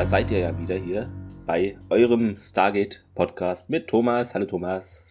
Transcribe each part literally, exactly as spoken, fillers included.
da seid ihr ja wieder hier bei eurem Stargate-Podcast mit Thomas. Hallo Thomas.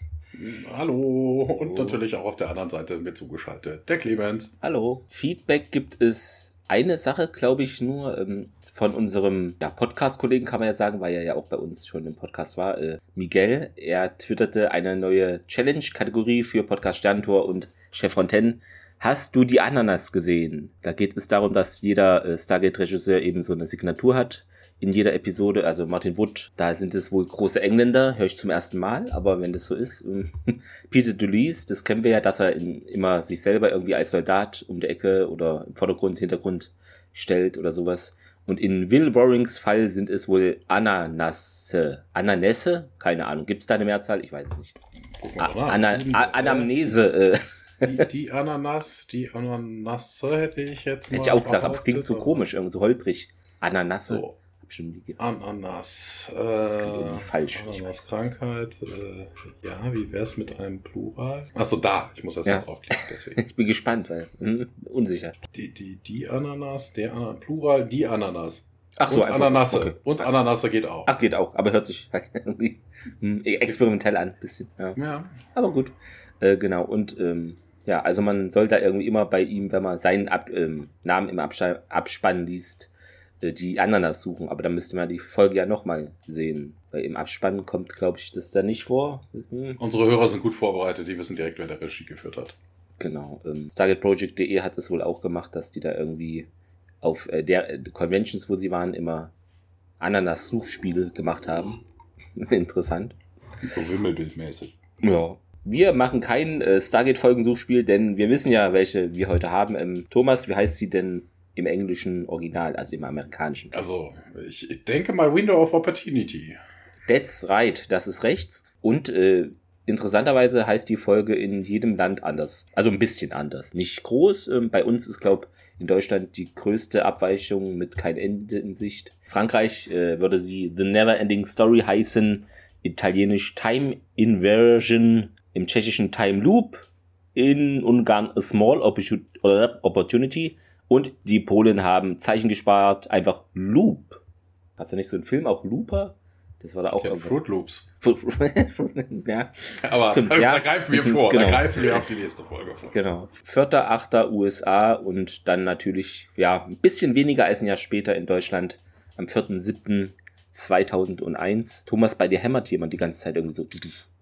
Hallo. Und natürlich auch auf der anderen Seite mir zugeschaltet, der Clemens. Hallo. Feedback gibt es eine Sache, glaube ich, nur ähm, von unserem ja, Podcast-Kollegen, kann man ja sagen, weil er ja auch bei uns schon im Podcast war, äh, Miguel. Er twitterte eine neue Challenge-Kategorie für Podcast Sterntor und Chef Fontaine. Hast du die Ananas gesehen? Da geht es darum, dass jeder äh, Stargate-Regisseur eben so eine Signatur hat in jeder Episode. Also Martin Wood, da sind es wohl große Engländer, höre ich zum ersten Mal, aber wenn das so ist. Peter Duluise, das kennen wir ja, dass er in, immer sich selber irgendwie als Soldat um die Ecke oder im Vordergrund, Hintergrund stellt oder sowas. Und in Will Warings Fall sind es wohl Ananasse. Ananässe? Keine Ahnung. Gibt es da eine Mehrzahl? Ich weiß es nicht. Gucken wir A- Ana- A- Anamnese. Äh. Die, die Ananas, die Ananasse hätte ich jetzt mal Hätte ich auch gesagt, aber es klingt so komisch, irgendwie so holprig. Ananasse. So. Schon Ananas. Äh, das klingt irgendwie falsch. Ananas-Krankheit. Äh, ja, wie wäre es mit einem Plural? Achso, da. Ich muss erst Ja. noch draufklicken, deswegen. Ich bin gespannt, weil hm, unsicher. Die, die, die Ananas, der Ananas, Plural, die Ananas. Ach so, und einfach Ananasse. so, okay. Und Ananasse geht auch. Ach, geht auch, aber hört sich halt irgendwie hm, experimentell an, ein bisschen. Ja. Ja. Aber gut. Äh, genau, und ähm, ja, also man soll da irgendwie immer bei ihm, wenn man seinen Ab- ähm, Namen im Abspann, Abspann liest, äh, die Ananas suchen. Aber dann müsste man die Folge ja nochmal sehen. Weil im Abspann kommt, glaube ich, das da nicht vor. Hm. Unsere Hörer sind gut vorbereitet, die wissen direkt, wer der Regie geführt hat. Genau. Ähm, Stargate Project punkt de hat es wohl auch gemacht, dass die da irgendwie auf äh, der äh, Conventions, wo sie waren, immer Ananas-Suchspiele gemacht haben. Interessant. So wimmelbildmäßig. Ja. Wir machen kein äh, Stargate-Folgensuchspiel, denn wir wissen ja, welche wir heute haben. Ähm, Thomas, wie heißt sie denn im englischen Original, also im amerikanischen? Also, ich, ich denke mal Window of Opportunity. That's right, das ist rechts. Und äh, interessanterweise heißt die Folge in jedem Land anders. Also ein bisschen anders. Nicht groß. Ähm, bei uns ist, glaube ich, in Deutschland die größte Abweichung mit kein Ende in Sicht. Frankreich äh, würde sie The Never-Ending Story heißen. Italienisch Time Inversion. Im tschechischen Time Loop. In Ungarn A Small Opportunity. Und die Polen haben Zeichen gespart. Einfach Loop. Hat's ja nicht so einen Film auch Looper? Das war da auch irgendwas. Fruit Loops. Ja. Aber da, Ja. da greifen wir vor. Genau. Da greifen wir auf die nächste Folge vor. Genau. vierter achter U S A und dann natürlich, ja, ein bisschen weniger als ein Jahr später in Deutschland am vierter siebter zweitausendeins. Thomas, bei dir hämmert jemand die ganze Zeit irgendwie so.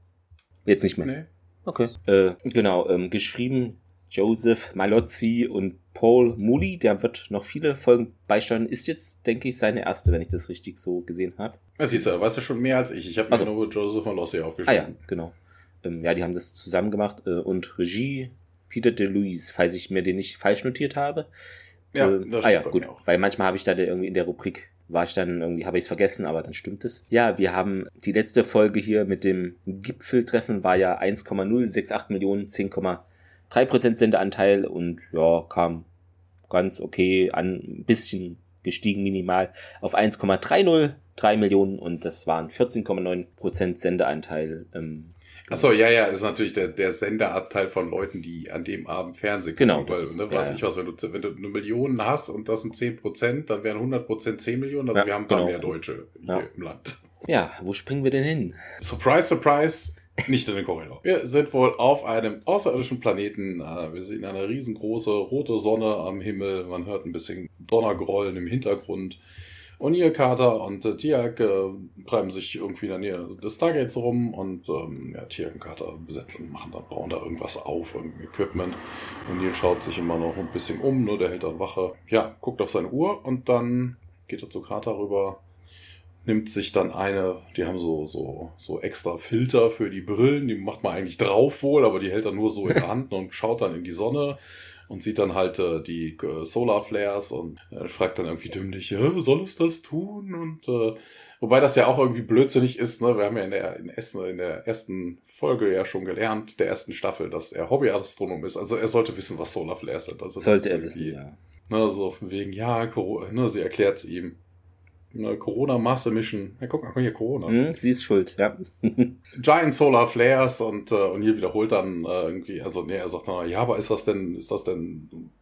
Jetzt nicht mehr. Nee. Okay. Äh, genau, ähm, geschrieben Joseph Malozzi und Paul Mooley. Der wird noch viele Folgen beisteuern. Ist jetzt, denke ich, seine erste, wenn ich das richtig so gesehen habe. Das siehst du, weißt du schon mehr als ich. Ich habe mir Also. nur Joseph Malozzi Ah aufgeschrieben. ja, genau. Ähm, ja, die haben das zusammen gemacht. Äh, und Regie Peter Duluise, falls ich mir den nicht falsch notiert habe. Ja, äh, das ah ja, stimmt bei gut. mir auch. Weil manchmal habe ich da irgendwie in der Rubrik, war ich dann irgendwie, habe ich es vergessen, aber dann stimmt es. Ja, wir haben die letzte Folge hier mit dem Gipfeltreffen, war ja eins Komma null sechs acht Millionen, zehn Komma drei Prozent Sendeanteil und ja, kam ganz okay an, ein bisschen gestiegen minimal auf eins Komma drei null drei Millionen und das waren vierzehn Komma neun Prozent Sendeanteil. Ähm, Achso, ja, ja, ist natürlich der, der Sendeabteil von Leuten, die an dem Abend Fernsehen gucken. Genau, das Weil, ist- ne, weiß ja. ich was, wenn du, wenn du eine Million hast und das sind zehn Prozent, dann wären hundert Prozent zehn Millionen. Also Ja, wir haben ein paar genau. mehr Deutsche hier Ja. im Land. ja, wo springen wir denn hin? Surprise, surprise, nicht in den Korridor. Wir sind wohl auf einem außerirdischen Planeten. Äh, Wir sehen eine riesengroße rote Sonne am Himmel. Man hört ein bisschen Donnergrollen im Hintergrund. O'Neill, Carter und äh, Tiag äh, treiben sich irgendwie in der Nähe des Stargates rum und ähm, ja, Tiag und Carter besetzen, machen da, bauen da irgendwas auf, irgendein Equipment. O'Neill schaut sich immer noch ein bisschen um, nur der hält dann Wache. Ja, guckt auf seine Uhr und dann geht er zu Carter rüber, nimmt sich dann eine, die haben so, so, so extra Filter für die Brillen, die macht man eigentlich drauf wohl, aber die hält er nur so in der Hand und schaut dann in die Sonne und sieht dann halt äh, die äh, Solar Flares und äh, fragt dann irgendwie dümmlich, ja, soll es das tun? Und äh, wobei das ja auch irgendwie blödsinnig ist, ne? Wir haben ja in der, in, Essen, in der ersten Folge ja schon gelernt, der ersten Staffel, dass er Hobbyastronom ist. Also er sollte wissen, was Solar Flares sind. Also das Sollte ist er irgendwie, wissen, ja. Ne, so von wegen, ja, Coro- ne, sie erklärt es ihm. Ne, Corona Mass Emission. Ja, guck mal, hier Corona. Hm, sie ist schuld, ja. Giant Solar Flares und, äh, und hier wiederholt dann äh, irgendwie, also nee, er sagt dann, ja, aber ist das denn, ist das denn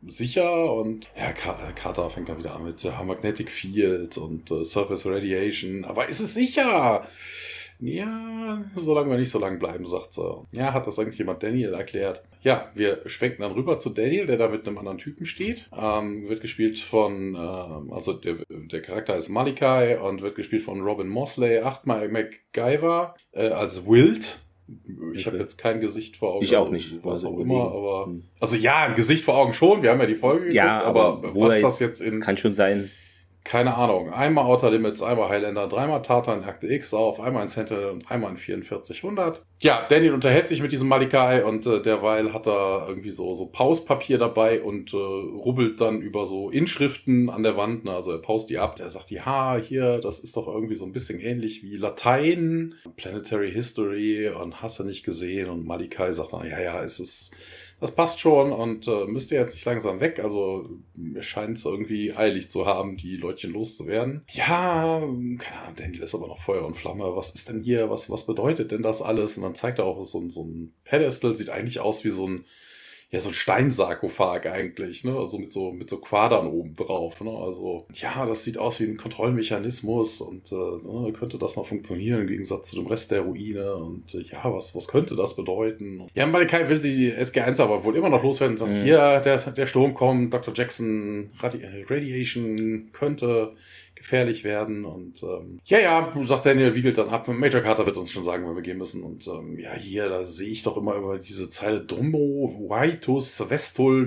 sicher und ja, Carter fängt dann wieder an mit ja, Magnetic Field und äh, Surface Radiation. Aber ist es sicher? Ja, solange wir nicht so lange bleiben, sagt sie. Ja, hat das eigentlich jemand Daniel erklärt? Ja, wir schwenken dann rüber zu Daniel, der da mit einem anderen Typen steht. Ähm, wird gespielt von, ähm, also der, der Charakter ist Malachi und wird gespielt von Robin Mosley, achtmal MacGyver, äh, als Wild. Ich okay. habe jetzt kein Gesicht vor Augen. Ich auch also, nicht. Was auch immer, aber. Also ja, ein Gesicht vor Augen schon. Wir haben ja die Folge geguckt, ja, aber, aber was das jetzt in. Das kann schon sein. Keine Ahnung. Einmal Outer Limits, einmal Highlander, dreimal Tartan, Akte X auf, einmal in Sentinel und einmal in vierundvierzig hundert. Ja, Daniel unterhält sich mit diesem Malachi und äh, derweil hat er irgendwie so, so Pauspapier dabei und äh, rubbelt dann über so Inschriften an der Wand. Ne? Also er paust die ab. Er sagt, ja, hier, das ist doch irgendwie so ein bisschen ähnlich wie Latein, Planetary History und hast du nicht gesehen. Und Malachi sagt dann, ja, ja, es ist... Das passt schon und äh, müsst ihr jetzt nicht langsam weg. Also mir scheint es irgendwie eilig zu haben, die Leutchen loszuwerden. Ja, keine Ahnung, Daniel ist aber noch Feuer und Flamme. Was ist denn hier? Was, was bedeutet denn das alles? Und dann zeigt er auch so, ein so ein Pedestal. Sieht eigentlich aus wie so ein, ja, so ein Steinsarkophag eigentlich, ne? Also mit so, mit so Quadern oben drauf, ne? Also, ja, das sieht aus wie ein Kontrollmechanismus und äh, ne, könnte das noch funktionieren im Gegensatz zu dem Rest der Ruine und äh, ja, was, was könnte das bedeuten? Ja, Malachi will die S G eins aber wohl immer noch loswerden und sagt, mhm. hier, der, der Sturm kommt, Doktor Jackson, Radi- Radiation könnte gefährlich werden und ähm, ja, ja, sagt Daniel, wiegelt dann ab. Major Carter wird uns schon sagen, wenn wir gehen müssen und ähm, ja, hier, da sehe ich doch immer über diese Zeile Drummo, Vitus, Vestul,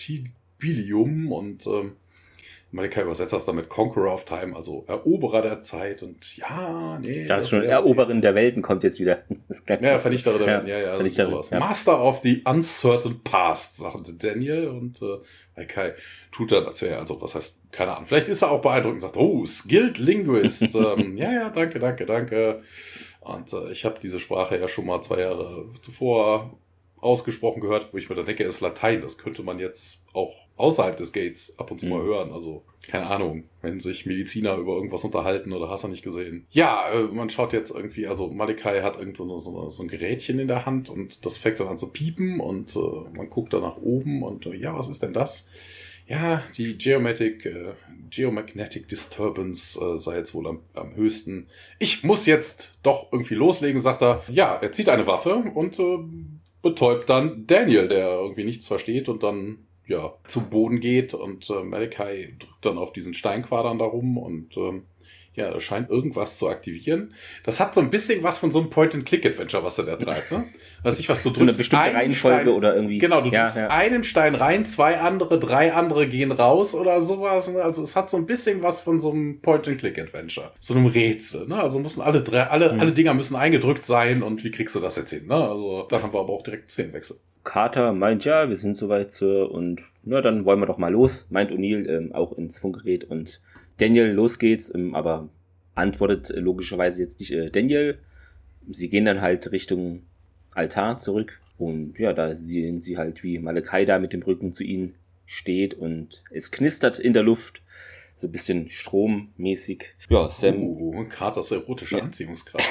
Notibilium und ähm, Malachi übersetzt das dann mit Conqueror of Time, also Eroberer der Zeit und ja, nee. Ich dachte schon, Eroberin der Welten kommt jetzt wieder. Das ja, Vernichterin der Welten, ja, ja, das ist sowas. Ja. Master of the Uncertain Past, sagt Daniel und äh, Malachi tut dann, als wäre er, also was heißt, keine Ahnung, vielleicht ist er auch beeindruckend und sagt, oh, Skilled Linguist, ähm, ja, ja, danke, danke, danke. Und äh, ich habe diese Sprache ja schon mal zwei Jahre zuvor ausgesprochen gehört, wo ich mir dann denke, es ist Latein, das könnte man jetzt auch außerhalb des Gates ab und zu mhm. mal hören. Also, keine Ahnung, wenn sich Mediziner über irgendwas unterhalten oder hast du nicht gesehen. Ja, äh, man schaut jetzt irgendwie, also Malachi hat irgend so, eine, so, eine, so ein Gerätchen in der Hand und das fängt dann an zu piepen und äh, man guckt da nach oben und äh, ja, was ist denn das? Ja, die Geomatic, äh, Geomagnetic Disturbance äh, sei jetzt wohl am, am höchsten. Ich muss jetzt doch irgendwie loslegen, sagt er. Ja, er zieht eine Waffe und äh, betäubt dann Daniel, der irgendwie nichts versteht und dann ja zu Boden geht und äh, Malachi drückt dann auf diesen Steinquadern da rum und ähm, ja, das scheint irgendwas zu aktivieren. Das hat so ein bisschen was von so einem Point-and-Click-Adventure, was er da treibt, ne? Weiß ich, was du drückst. So eine bestimmte Reihenfolge Stein, oder irgendwie. Genau, du ja, drückst ja. einen Stein rein, zwei andere, drei andere gehen raus oder sowas. Ne? Also es hat so ein bisschen was von so einem Point-and-Click-Adventure. So einem Rätsel, ne? Also müssen alle drei, alle, hm. alle Dinger müssen eingedrückt sein und wie kriegst du das jetzt hin, ne? Also da haben wir aber auch direkt Szenenwechsel. Carter meint, ja, wir sind soweit Sir, und na, dann wollen wir doch mal los, meint O'Neill ähm, auch ins Funkgerät und Daniel, los geht's, ähm, aber antwortet äh, logischerweise jetzt nicht äh, Daniel. Sie gehen dann halt Richtung Altar zurück und ja, da sehen sie halt, wie Malachi da mit dem Rücken zu ihnen steht und es knistert in der Luft, so ein bisschen strommäßig. Ja, Sam. Uh, Carters erotische ja. Anziehungskraft.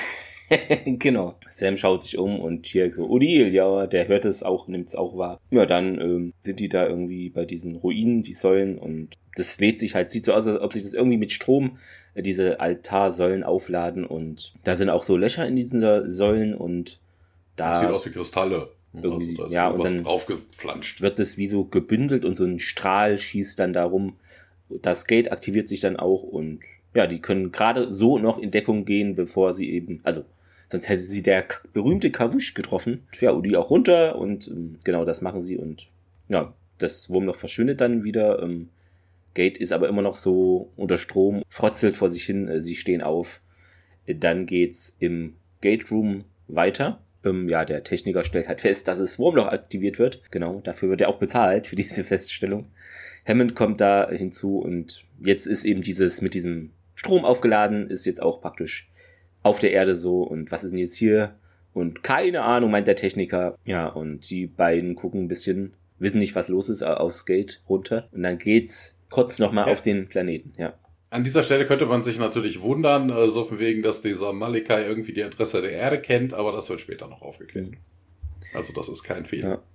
Genau. Sam schaut sich um und hier so, O'Neill, ja, der hört es auch, nimmt es auch wahr. Ja, dann ähm, sind die da irgendwie bei diesen Ruinen, die Säulen, und das lädt sich halt, sieht so aus, als ob sich das irgendwie mit Strom äh, diese Altarsäulen aufladen, und da sind auch so Löcher in diesen Säulen und da... Das sieht aus wie Kristalle. Irgendwie, also da ist ja, irgendwas und dann draufgeflanscht. Wird das wie so gebündelt und so ein Strahl schießt dann darum. Das Gate aktiviert sich dann auch und ja, die können gerade so noch in Deckung gehen, bevor sie eben, also sonst hätte sie der k- berühmte Kavush getroffen. Ja, und die auch runter und ähm, genau das machen sie und ja, das Wurmloch verschwindet dann wieder. Ähm, Gate ist aber immer noch so unter Strom, frotzelt vor sich hin, äh, sie stehen auf. Äh, dann geht's im Gate Room weiter. Ähm, ja, der Techniker stellt halt fest, dass das Wurmloch aktiviert wird. Genau, dafür wird er auch bezahlt, für diese Feststellung. Hammond kommt da hinzu und jetzt ist eben dieses mit diesem Strom aufgeladen, ist jetzt auch praktisch auf der Erde so. Und was ist denn jetzt hier? Und keine Ahnung, meint der Techniker. Ja, und die beiden gucken ein bisschen, wissen nicht, was los ist, aufs Gate runter. Und dann geht's kurz nochmal ja. auf den Planeten, ja. An dieser Stelle könnte man sich natürlich wundern, äh, so von wegen, dass dieser Malachi irgendwie die Adresse der Erde kennt, aber das wird später noch aufgeklärt. Mhm. Also das ist kein Fehler. Ja.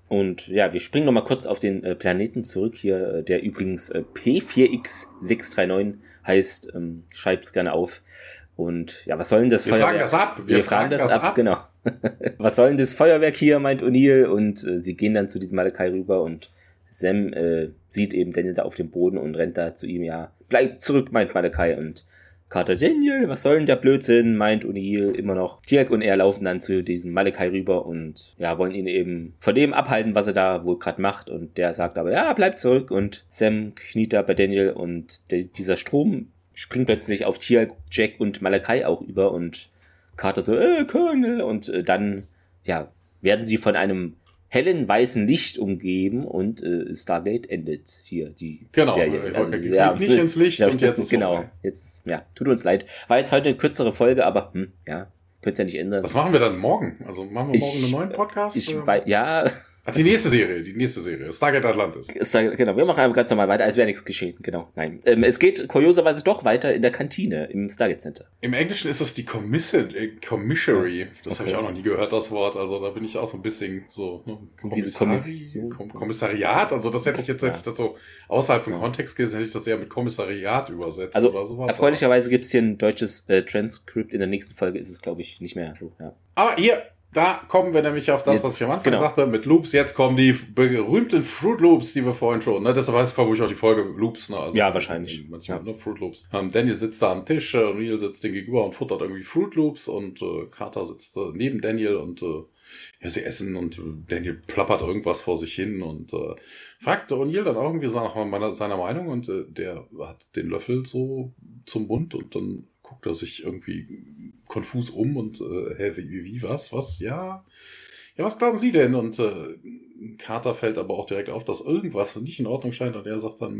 Und ja, wir springen nochmal kurz auf den äh, Planeten zurück hier, der übrigens äh, P vier X sechs drei neun heißt. Ähm, schreibt's gerne auf. Und ja, was soll denn das wir Feuerwerk? Wir fragen das ab. Wir, wir fragen, fragen das, das ab, ab, genau. Was soll denn das Feuerwerk hier, meint O'Neill. Und äh, sie gehen dann zu diesem Malakai rüber und Sam äh, sieht eben Daniel da auf dem Boden und rennt da zu ihm. Ja, bleib zurück, meint Malakai. Und Carter, Daniel, was soll denn der Blödsinn, meint O'Neill immer noch. Teal'c und er laufen dann zu diesem Malakai rüber und ja, wollen ihn eben von dem abhalten, was er da wohl gerade macht. Und der sagt aber, ja, bleib zurück. Und Sam kniet da bei Daniel und der, dieser Strom springt plötzlich auf Teal'c, Jack und Malakai auch über. Und Carter so, äh, Colonel. Und äh, dann, ja, werden sie von einem hellen weißen Licht umgeben und äh, Stargate endet hier die genau, Serie. Genau, also, geht ja, nicht ins Licht ja, und jetzt ist genau, vorbei. Jetzt, ja, tut uns leid. War jetzt heute eine kürzere Folge, aber hm, ja, könnt's ja nicht ändern. Was machen wir dann morgen? Also machen wir morgen ich, einen neuen Podcast? Ich, oder? Bei, ja. Ach, die nächste Serie, die nächste Serie, Stargate Atlantis. Genau, wir machen einfach ganz normal weiter, als wäre nichts geschehen, genau, nein. Ähm, es geht kurioserweise doch weiter in der Kantine im Stargate Center. Im Englischen ist es die Commission, äh, Commissary, das okay. habe ich auch noch nie gehört, das Wort, also da bin ich auch so ein bisschen so, ne, Kommissari- Kom- Kommissariat, also das hätte ich jetzt, hätte ich das so außerhalb vom Kontext gelesen, hätte ich das eher mit Kommissariat übersetzt also, oder sowas. Erfreulicherweise gibt es hier ein deutsches äh, Transkript, in der nächsten Folge ist es, glaube ich, nicht mehr so, ja. Aber hier, da kommen wir nämlich auf das, jetzt, was ich am Anfang genau. sagte, mit Loops. Jetzt kommen die berühmten Fruit Loops, die wir vorhin schon, ne, deshalb heißt vermutlich auch die Folge Loops, ne? Also ja, wahrscheinlich. Manchmal, ja. ne, Fruit Loops. Ähm, Daniel sitzt da am Tisch, äh, O'Neill sitzt dem gegenüber und futtert irgendwie Fruit Loops und äh, Carter sitzt äh, neben Daniel und äh, ja, sie essen und äh, Daniel plappert irgendwas vor sich hin und äh, fragt O'Neill dann auch irgendwie nach meiner, seiner Meinung und äh, der hat den Löffel so zum Mund und dann guckt er sich irgendwie konfus um und äh, hä, wie, wie, was, was, ja, ja, was glauben Sie denn? Und äh, Carter fällt aber auch direkt auf, dass irgendwas nicht in Ordnung scheint und er sagt dann,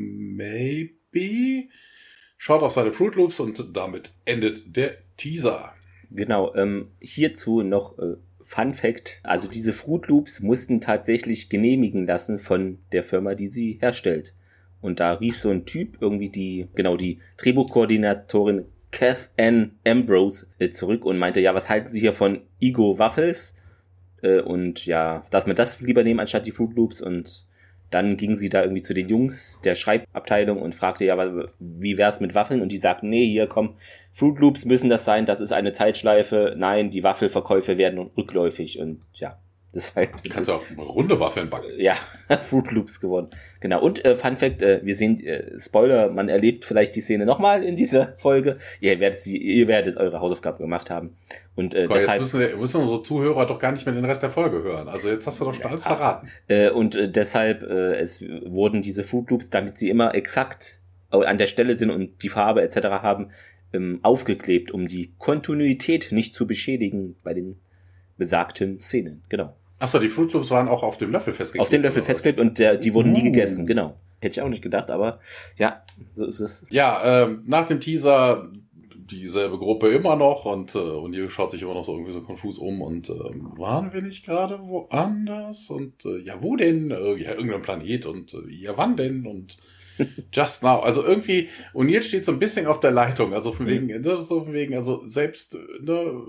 maybe, schaut auf seine Fruit Loops und damit endet der Teaser. Genau, ähm, hierzu noch äh, Fun Fact, also diese Fruit Loops mussten tatsächlich genehmigen lassen von der Firma, die sie herstellt. Und da rief so ein Typ irgendwie die, genau, die Drehbuchkoordinatorin Kath Ann Ambrose äh, zurück und meinte, ja, was halten Sie hier von Ego Waffles? Äh, und ja, dass wir das lieber nehmen anstatt die Fruit Loops. Und dann ging sie da irgendwie zu den Jungs der Schreibabteilung und fragte, ja, wie wär's mit Waffeln? Und die sagten, nee, hier, komm, Fruit Loops müssen das sein, das ist eine Zeitschleife. Nein, die Waffelverkäufe werden rückläufig. Und ja, deshalb... Du kannst ja auch runde Waffeln backen. Ja, Fruit Loops geworden. Genau, und äh, Fun Fact, äh, wir sehen, äh, Spoiler, man erlebt vielleicht die Szene nochmal in dieser Folge. Ihr werdet sie, ihr werdet eure Hausaufgaben gemacht haben. Und äh, Komm, deshalb... Jetzt müssen, wir, müssen unsere Zuhörer doch gar nicht mehr den Rest der Folge hören. Also jetzt hast du doch schon alles verraten. Äh, und äh, deshalb, äh, es wurden diese Fruit Loops, damit sie immer exakt an der Stelle sind und die Farbe et cetera haben, ähm, aufgeklebt, um die Kontinuität nicht zu beschädigen bei den besagten Szenen. Genau. Achso, die Fruit Loops waren auch auf dem Löffel festgeklebt. Auf dem Löffel festgeklebt und der, die wurden uh. nie gegessen, genau. Hätte ich auch nicht gedacht, aber ja, so ist es. Ja, ähm, nach dem Teaser dieselbe Gruppe immer noch und äh, O'Neill schaut sich immer noch so irgendwie so konfus um und äh, waren wir nicht gerade woanders? Und äh, ja, wo denn? Äh, ja, irgendein Planet und äh, ja, wann denn? Und just now. Also irgendwie, O'Neill steht so ein bisschen auf der Leitung, also von wegen, mhm. ne, so von wegen, also selbst, ne,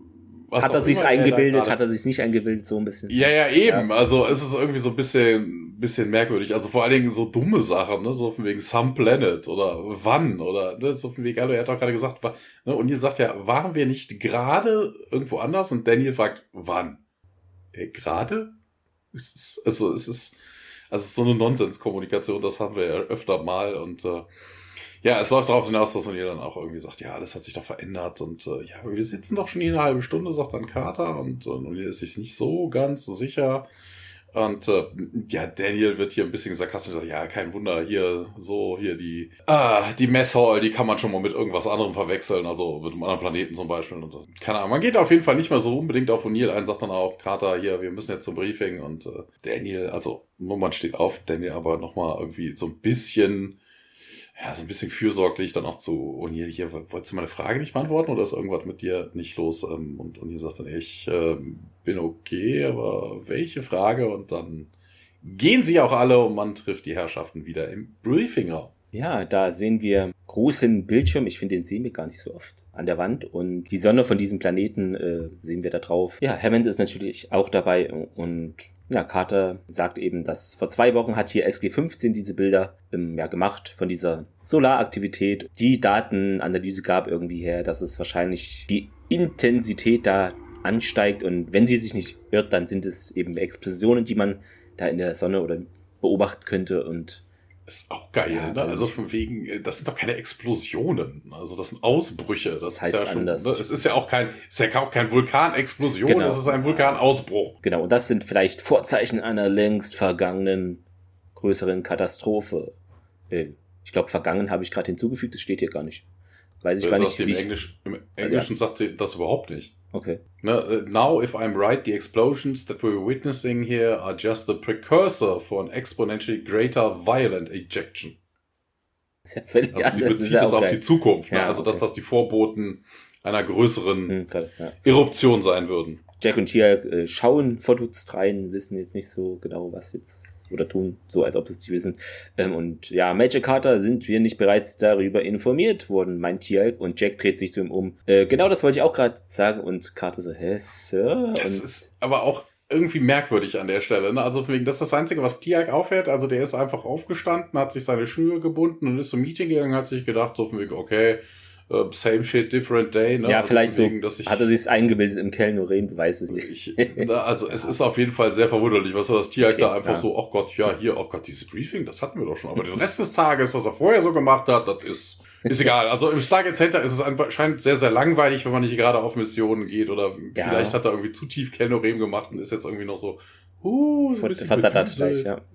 was hat er sich's eingebildet, hat er sich's nicht eingebildet, so ein bisschen. Ja, ja, eben. Ja. Also es ist irgendwie so ein bisschen, bisschen merkwürdig. Also vor allen Dingen so dumme Sachen, ne? So von wegen Some Planet oder wann oder ne? So von wegen, also er hat doch gerade gesagt, war, ne? Und O'Neill sagt ja, waren wir nicht gerade irgendwo anders? Und Daniel fragt, wann? Äh, gerade? Es ist, also es ist, also es ist so eine Nonsenskommunikation, das haben wir ja öfter mal und äh, ja, es läuft darauf hinaus, dass O'Neill dann auch irgendwie sagt, ja, alles hat sich doch verändert und äh, ja, wir sitzen doch schon hier eine halbe Stunde, sagt dann Carter und, und O'Neill ist sich nicht so ganz sicher und äh, ja, Daniel wird hier ein bisschen sarkastisch, sagt, ja, kein Wunder, hier so, hier die ah, die Messhall, die kann man schon mal mit irgendwas anderem verwechseln, also mit einem anderen Planeten zum Beispiel und das. Keine Ahnung, man geht auf jeden Fall nicht mehr so unbedingt auf O'Neill ein, sagt dann auch Carter, hier, wir müssen jetzt zum Briefing und äh, Daniel, also nur man steht auf, Daniel aber nochmal irgendwie so ein bisschen ja, so ein bisschen fürsorglich dann auch zu O'Neill, hier, wolltest du meine Frage nicht beantworten oder ist irgendwas mit dir nicht los? Und O'Neill sagt dann, ich äh, bin okay, aber welche Frage? Und dann gehen sie auch alle und man trifft die Herrschaften wieder im Briefingraum. Ja, da sehen wir großen Bildschirm, ich finde, den sehen wir gar nicht so oft, an der Wand und die Sonne von diesem Planeten äh, sehen wir da drauf. Ja, Hammond ist natürlich auch dabei und ja, Carter sagt eben, dass vor zwei Wochen hat hier S G fünfzehn diese Bilder ähm, ja, gemacht von dieser Solaraktivität. Die Datenanalyse gab irgendwie her, dass es wahrscheinlich die Intensität da ansteigt und wenn sie sich nicht irrt, dann sind es eben Explosionen, die man da in der Sonne oder beobachten könnte und ist auch geil, ja, ne? Also von wegen, das sind doch keine Explosionen. Also das sind Ausbrüche. Das, das heißt ist ja schon, anders. Ne? Es ist ja auch kein, es ist ja auch kein Vulkanexplosion, genau. Es ist ein Vulkanausbruch. Genau, und das sind vielleicht Vorzeichen einer längst vergangenen größeren Katastrophe. Ich glaube, vergangen habe ich gerade hinzugefügt, das steht hier gar nicht. Weiß ich das gar nicht. Im, Englisch, Im Englischen ja. sagt sie das überhaupt nicht. Okay. Ne, now, if I'm right, the explosions that we're witnessing here are just a precursor for an exponentially greater violent ejection. Ist ja völlig also sie bezieht es auf geil. die Zukunft. Ne? Ja, also, okay. dass das die Vorboten einer größeren hm, klar, ja. Eruption sein würden. Jack und Tia äh, schauen verdutzt rein, wissen jetzt nicht so genau, was jetzt oder tun, so als ob sie es nicht wissen. Ähm, und ja, Major Carter, sind wir nicht bereits darüber informiert worden, meint Tia, und Jack dreht sich zu ihm um. Äh, genau das wollte ich auch gerade sagen und Carter so, hä, Sir? Das ist aber auch irgendwie merkwürdig an der Stelle. Ne? Also wegen, das ist das Einzige, was Tiag auffällt. Also der ist einfach aufgestanden, hat sich seine Schuhe gebunden und ist zum Meeting gegangen, hat sich gedacht, so von wegen, okay, Uh, same shit, different day. Ne? Ja, also vielleicht wegen, so, ich, hat er sich's eingebildet im Kellnuren, weiß es nicht. Ich, also es ist auf jeden Fall sehr verwunderlich, was er das Tiag okay, da einfach ja. so, ach Gott, ja, hier, ach Gott, dieses Briefing, das hatten wir doch schon. Aber den Rest des Tages, was er vorher so gemacht hat, das ist, ist egal. Also im Stargate Center ist es anscheinend sehr, sehr langweilig, wenn man nicht gerade auf Missionen geht oder ja. vielleicht hat er irgendwie zu tief Kellnuren gemacht und ist jetzt irgendwie noch so, uh, so ein bisschen gleich, ja.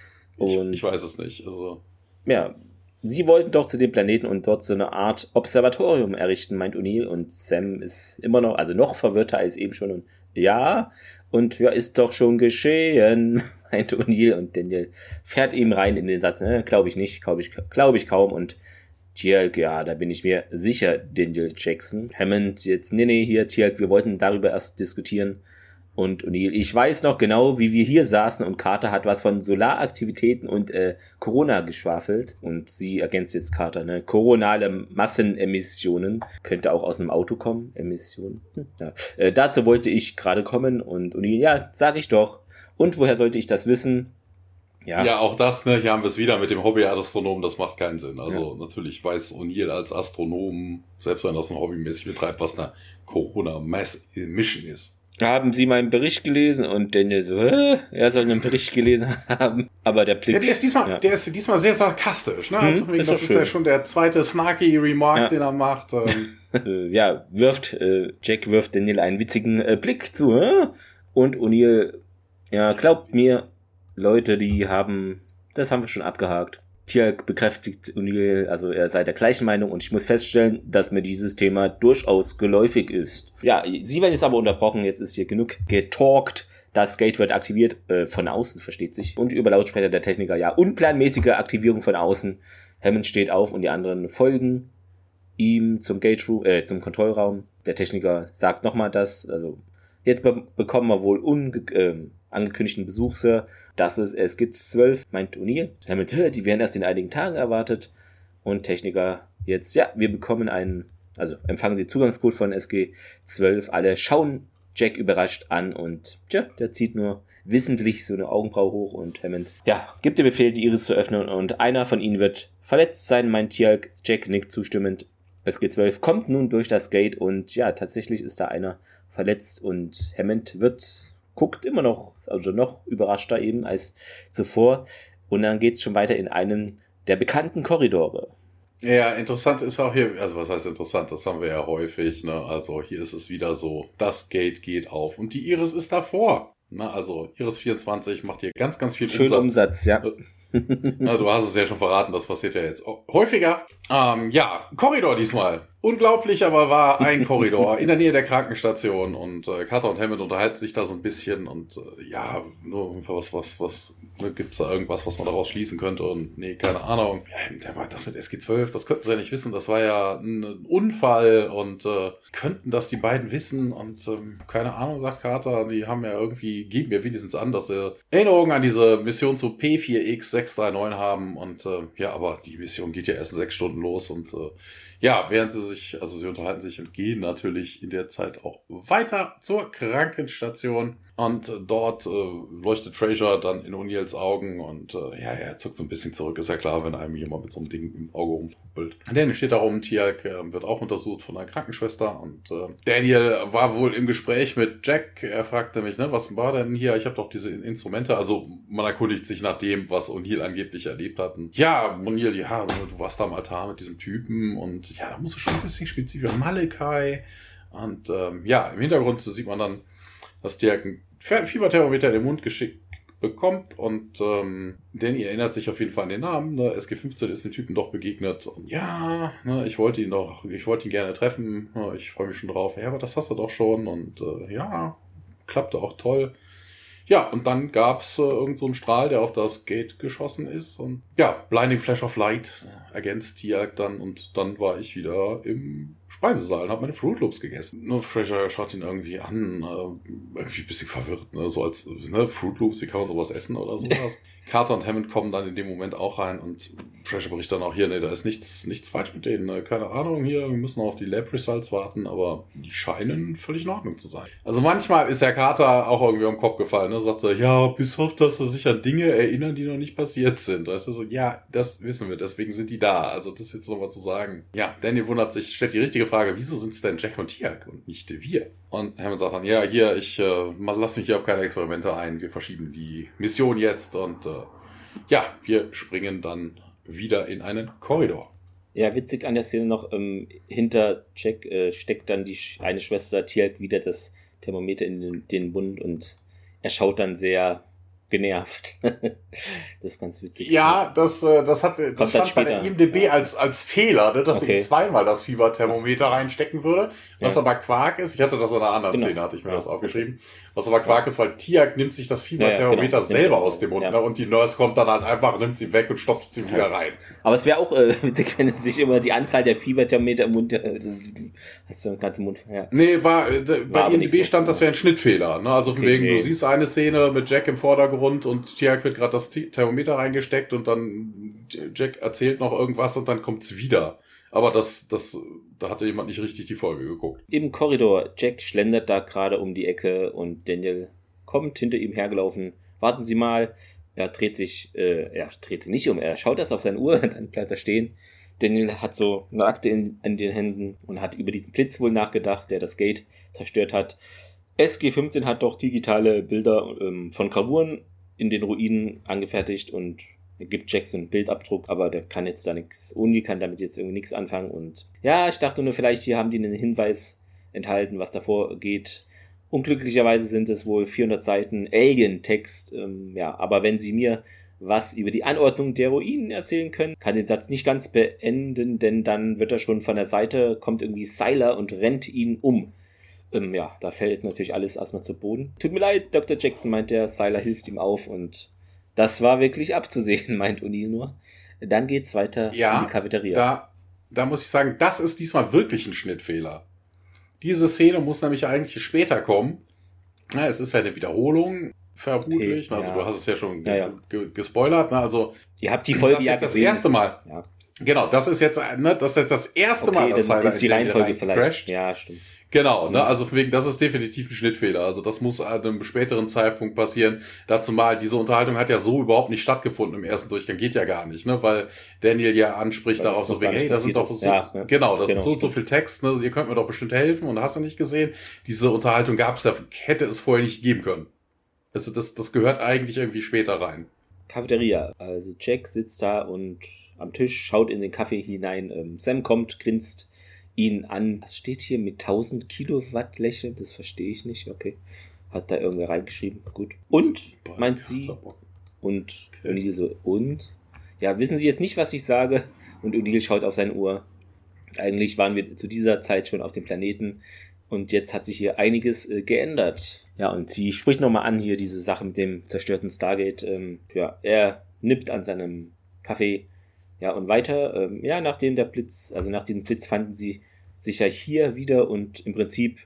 Und ich, ich weiß es nicht, also. Ja. Sie wollten doch zu dem Planeten und dort so eine Art Observatorium errichten, meint O'Neill. Und Sam ist immer noch, also noch verwirrter als eben schon. Und ja, und ja, ist doch schon geschehen, meint O'Neill. Und Daniel fährt ihm rein in den Satz, ne, glaube ich nicht, glaube ich, glaube ich kaum. Und Teal'c, ja, da bin ich mir sicher, Daniel Jackson. Hammond, jetzt, nee, nee, hier, Teal'c, wir wollten darüber erst diskutieren. Und O'Neill, ich weiß noch genau, wie wir hier saßen und Carter hat was von Solaraktivitäten und äh, Corona geschwafelt. Und sie ergänzt jetzt Carter, ne? Koronale Massenemissionen. Könnte auch aus einem Auto kommen. Emissionen. Hm, ja. Äh, dazu wollte ich gerade kommen und O'Neill, ja, sag ich doch. Und woher sollte ich das wissen? Ja, ja auch das, ne? Hier haben wir es wieder mit dem Hobby-Astronomen, das macht keinen Sinn. Also ja. natürlich weiß O'Neill als Astronom, selbst wenn er das noch hobbymäßig betreibt, was eine Corona-Mass-Emission ist. Haben Sie meinen Bericht gelesen? Und Daniel so, Hä? Er soll einen Bericht gelesen haben. Aber der Blick... Ja, der ist diesmal, ja. der ist diesmal sehr sarkastisch. Ne? Also, hm, das ist, ist ja schon der zweite snarky Remark, ja. den er macht. Ähm. ja, wirft, äh, Jack wirft Daniel einen witzigen äh, Blick zu. Hä? Und O'Neill, ja, glaubt mir, Leute, die haben, das haben wir schon abgehakt. Teal'c bekräftigt O'Neill, also er sei der gleichen Meinung und ich muss feststellen, dass mir dieses Thema durchaus geläufig ist. Ja, sie werden jetzt aber unterbrochen, jetzt ist hier genug getalkt. Das Gate wird aktiviert, äh, von außen, versteht sich. Und über Lautsprecher der Techniker, ja, unplanmäßige Aktivierung von außen. Hammond steht auf und die anderen folgen ihm zum Gate Room, äh, zum Kontrollraum. Der Techniker sagt nochmal das, also jetzt be- bekommen wir wohl unge- äh, angekündigten Besuch, Sir. Das ist S G zwölf, meint O'Neill. Damit, die werden erst in einigen Tagen erwartet. Und Techniker jetzt, ja, wir bekommen einen, also empfangen Sie Zugangscode von S G zwölf. Alle schauen Jack überrascht an und, tja, der zieht nur wissentlich so eine Augenbraue hoch und Hammond, ja, gibt den Befehl, die Iris zu öffnen und einer von ihnen wird verletzt sein, meint Teal'c. Jack nickt zustimmend. S G zwölf kommt nun durch das Gate und ja, tatsächlich ist da einer verletzt und Hammond wird... guckt immer noch, also noch überraschter eben als zuvor. Und dann geht's schon weiter in einen der bekannten Korridore. Ja, interessant ist auch hier, also was heißt interessant, das haben wir ja häufig, ne? Also hier ist es wieder so, das Gate geht auf und die Iris ist davor. Na, also Iris vierundzwanzig macht hier ganz, ganz viel Schön Umsatz. Umsatz, ja. Na, du hast es ja schon verraten, das passiert ja jetzt häufiger. Ähm, ja, Korridor diesmal. Unglaublich, aber war ein Korridor in der Nähe der Krankenstation und äh, Carter und Hammond unterhalten sich da so ein bisschen und äh, ja, nur was, was, was Ne, gibt es da irgendwas, was man daraus schließen könnte? Und nee, keine Ahnung. Ja, das mit S G zwölf, das könnten sie ja nicht wissen. Das war ja ein Unfall und äh, könnten das die beiden wissen? Und ähm, keine Ahnung, sagt Carter, die haben ja irgendwie, geben mir wenigstens an, dass sie Erinnerungen an diese Mission zu P vier X sechs drei neun haben. Und äh, ja, aber die Mission geht ja erst in sechs Stunden los und äh, ja, während sie sich, also sie unterhalten sich und gehen natürlich in der Zeit auch weiter zur Krankenstation. Und äh, dort äh, leuchtet Fraser dann in O'Neills Augen und äh, ja, er zuckt so ein bisschen zurück. Ist ja klar, wenn einem jemand mit so einem Ding im Auge rumpuppelt. Daniel steht da rum, Tialk äh, wird auch untersucht von einer Krankenschwester. Und äh, Daniel war wohl im Gespräch mit Jack. Er fragte mich, ne, was war denn hier? Ich habe doch diese Instrumente. Also man erkundigt sich nach dem, was O'Neill angeblich erlebt hat. Und ja, O'Neill, ja, du warst da am Altar mit diesem Typen und ja, da musst du schon ein bisschen spezifisch. Malachi. Und ähm, ja, im Hintergrund sieht man dann, dass Tialk ein Fieberthermometer in den Mund geschickt bekommt und ähm, Danny erinnert sich auf jeden Fall an den Namen. Ne? S G fünfzehn ist dem Typen doch begegnet. Und ja, ne, ich wollte ihn doch, ich wollte ihn gerne treffen. Ne? Ich freue mich schon drauf. Ja, aber das hast du doch schon. Und äh, ja, klappte auch toll. Ja, und dann gab es äh, irgend so einen Strahl, der auf das Gate geschossen ist. Und ja, Blinding Flash of Light ergänzt Tialk dann. Und dann war ich wieder im Speisesaal und habe meine Fruit Loops gegessen. Ne, Fraser schaut ihn irgendwie an, äh, irgendwie ein bisschen verwirrt, ne? So als ne, Fruit Loops, wie kann man sowas essen oder sowas. Carter und Hammond kommen dann in dem Moment auch rein und Fraser berichtet dann auch hier, ne, da ist nichts, nichts falsch mit denen, ne? Keine Ahnung hier, wir müssen auf die Lab Results warten, aber die scheinen völlig in Ordnung zu sein. Also manchmal ist Herr Carter auch irgendwie am Kopf gefallen, ne? Sagt er, ja, bis auf, dass er sich an Dinge erinnern, die noch nicht passiert sind. Weißt du, so, ja, das wissen wir, deswegen sind die da. Also das jetzt nochmal zu sagen. Ja, Daniel wundert sich, stellt die richtige Frage, wieso sind es denn Jack und Tialk und nicht wir? Und Hammond sagt dann, ja, hier, ich äh, lass mich hier auf keine Experimente ein, wir verschieben die Mission jetzt und äh, ja, wir springen dann wieder in einen Korridor. Ja, witzig an der Szene noch, ähm, hinter Jack äh, steckt dann die eine Schwester Tialk wieder das Thermometer in den, den Mund und er schaut dann sehr genervt. Das ist ganz witzig. Ja, das, das hat das stand bei der I M D B als, als Fehler, ne, dass okay. sie zweimal das Fieberthermometer reinstecken würde. Was ja. aber Quark ist, ich hatte das in einer anderen genau. Szene, hatte ich mir ja. das aufgeschrieben. Was aber Quark ja. ist, weil Tialk nimmt sich das Fieberthermometer ja, ja, genau. selber aus dem Mund ja. ne, und die Nurse kommt dann halt einfach, nimmt sie weg und stopft sie wieder rein. Aber es wäre auch äh, witzig, wenn es sich immer die Anzahl der Fieberthermometer im Mund, äh, hast du den ganzen Mund, ja. Nee, war, äh, bei I M D B so. stand, das wäre ein Schnittfehler, ne, also von okay, wegen, nee. du siehst eine Szene mit Jack im Vordergrund und Tialk wird gerade das Thermometer reingesteckt und dann Jack erzählt noch irgendwas und dann kommt's wieder. Aber das, das, da hatte jemand nicht richtig die Folge geguckt. Im Korridor, Jack schlendert da gerade um die Ecke und Daniel kommt hinter ihm hergelaufen. Warten Sie mal. Er dreht sich, äh, er dreht sich nicht um, er schaut erst auf seine Uhr, dann bleibt er stehen. Daniel hat so eine Akte in, in den Händen und hat über diesen Blitz wohl nachgedacht, der das Gate zerstört hat. S G fünfzehn hat doch digitale Bilder ähm, von Gravuren in den Ruinen angefertigt und gibt Jack so einen Bildabdruck, aber der kann jetzt da nichts, Uni kann damit jetzt irgendwie nichts anfangen und ja, ich dachte nur, vielleicht hier haben die einen Hinweis enthalten, was davor geht. Unglücklicherweise sind es wohl vierhundert Seiten Alien-Text, ähm, ja, aber wenn sie mir was über die Anordnung der Ruinen erzählen können, kann den Satz nicht ganz beenden, denn dann wird er schon von der Seite, kommt irgendwie Sylar und rennt ihn um. Ähm, ja, da fällt natürlich alles erstmal zu Boden. Tut mir leid, Doktor Jackson, meint der, Sylar hilft ihm auf und das war wirklich abzusehen, meint O'Neill nur. Dann geht's weiter ja, in die Cafeteria. Da, da muss ich sagen, das ist diesmal wirklich ein Schnittfehler. Diese Szene muss nämlich eigentlich später kommen. Ja, es ist ja eine Wiederholung, vermutlich. Okay, also ja. du hast es ja schon ja, ja. Ge- gespoilert. Ne? Also, ihr habt die Folge ja das gesehen. Das erste Mal. Ja. Genau, das ist jetzt, ne, das ist jetzt das erste okay, Mal, dass Sylar ist die Reihenfolge vielleicht. Crasht. Ja, stimmt. Genau, ne, also wegen, das ist definitiv ein Schnittfehler. Also das muss an einem späteren Zeitpunkt passieren. Dazu mal, diese Unterhaltung hat ja so überhaupt nicht stattgefunden im ersten Durchgang, geht ja gar nicht, ne, weil Daniel ja anspricht weil darauf so wegen, hey, das sind doch so, ja, ja. genau, das genau, sind so, so viel Text, ne, ihr könnt mir doch bestimmt helfen und hast du nicht gesehen. Diese Unterhaltung gab es ja, hätte es vorher nicht geben können. Also das, das gehört eigentlich irgendwie später rein. Cafeteria, also Jack sitzt da und am Tisch schaut in den Kaffee hinein, ähm, Sam kommt, grinst ihn an. Was steht hier mit tausend Kilowatt lächeln? Das verstehe ich nicht. Okay. Hat da irgendwer reingeschrieben. Gut. Und, meint sie. Und okay. O'Neill so, und? Ja, wissen Sie jetzt nicht, was ich sage? Und O'Neill schaut auf seine Uhr. Eigentlich waren wir zu dieser Zeit schon auf dem Planeten. Und jetzt hat sich hier einiges äh, geändert. Ja, und sie spricht nochmal an hier diese Sache mit dem zerstörten Stargate. Ähm, ja, er nippt an seinem Kaffee. Ja, und weiter, ähm, ja, nachdem der Blitz, also nach diesem Blitz fanden sie sich ja hier wieder und im Prinzip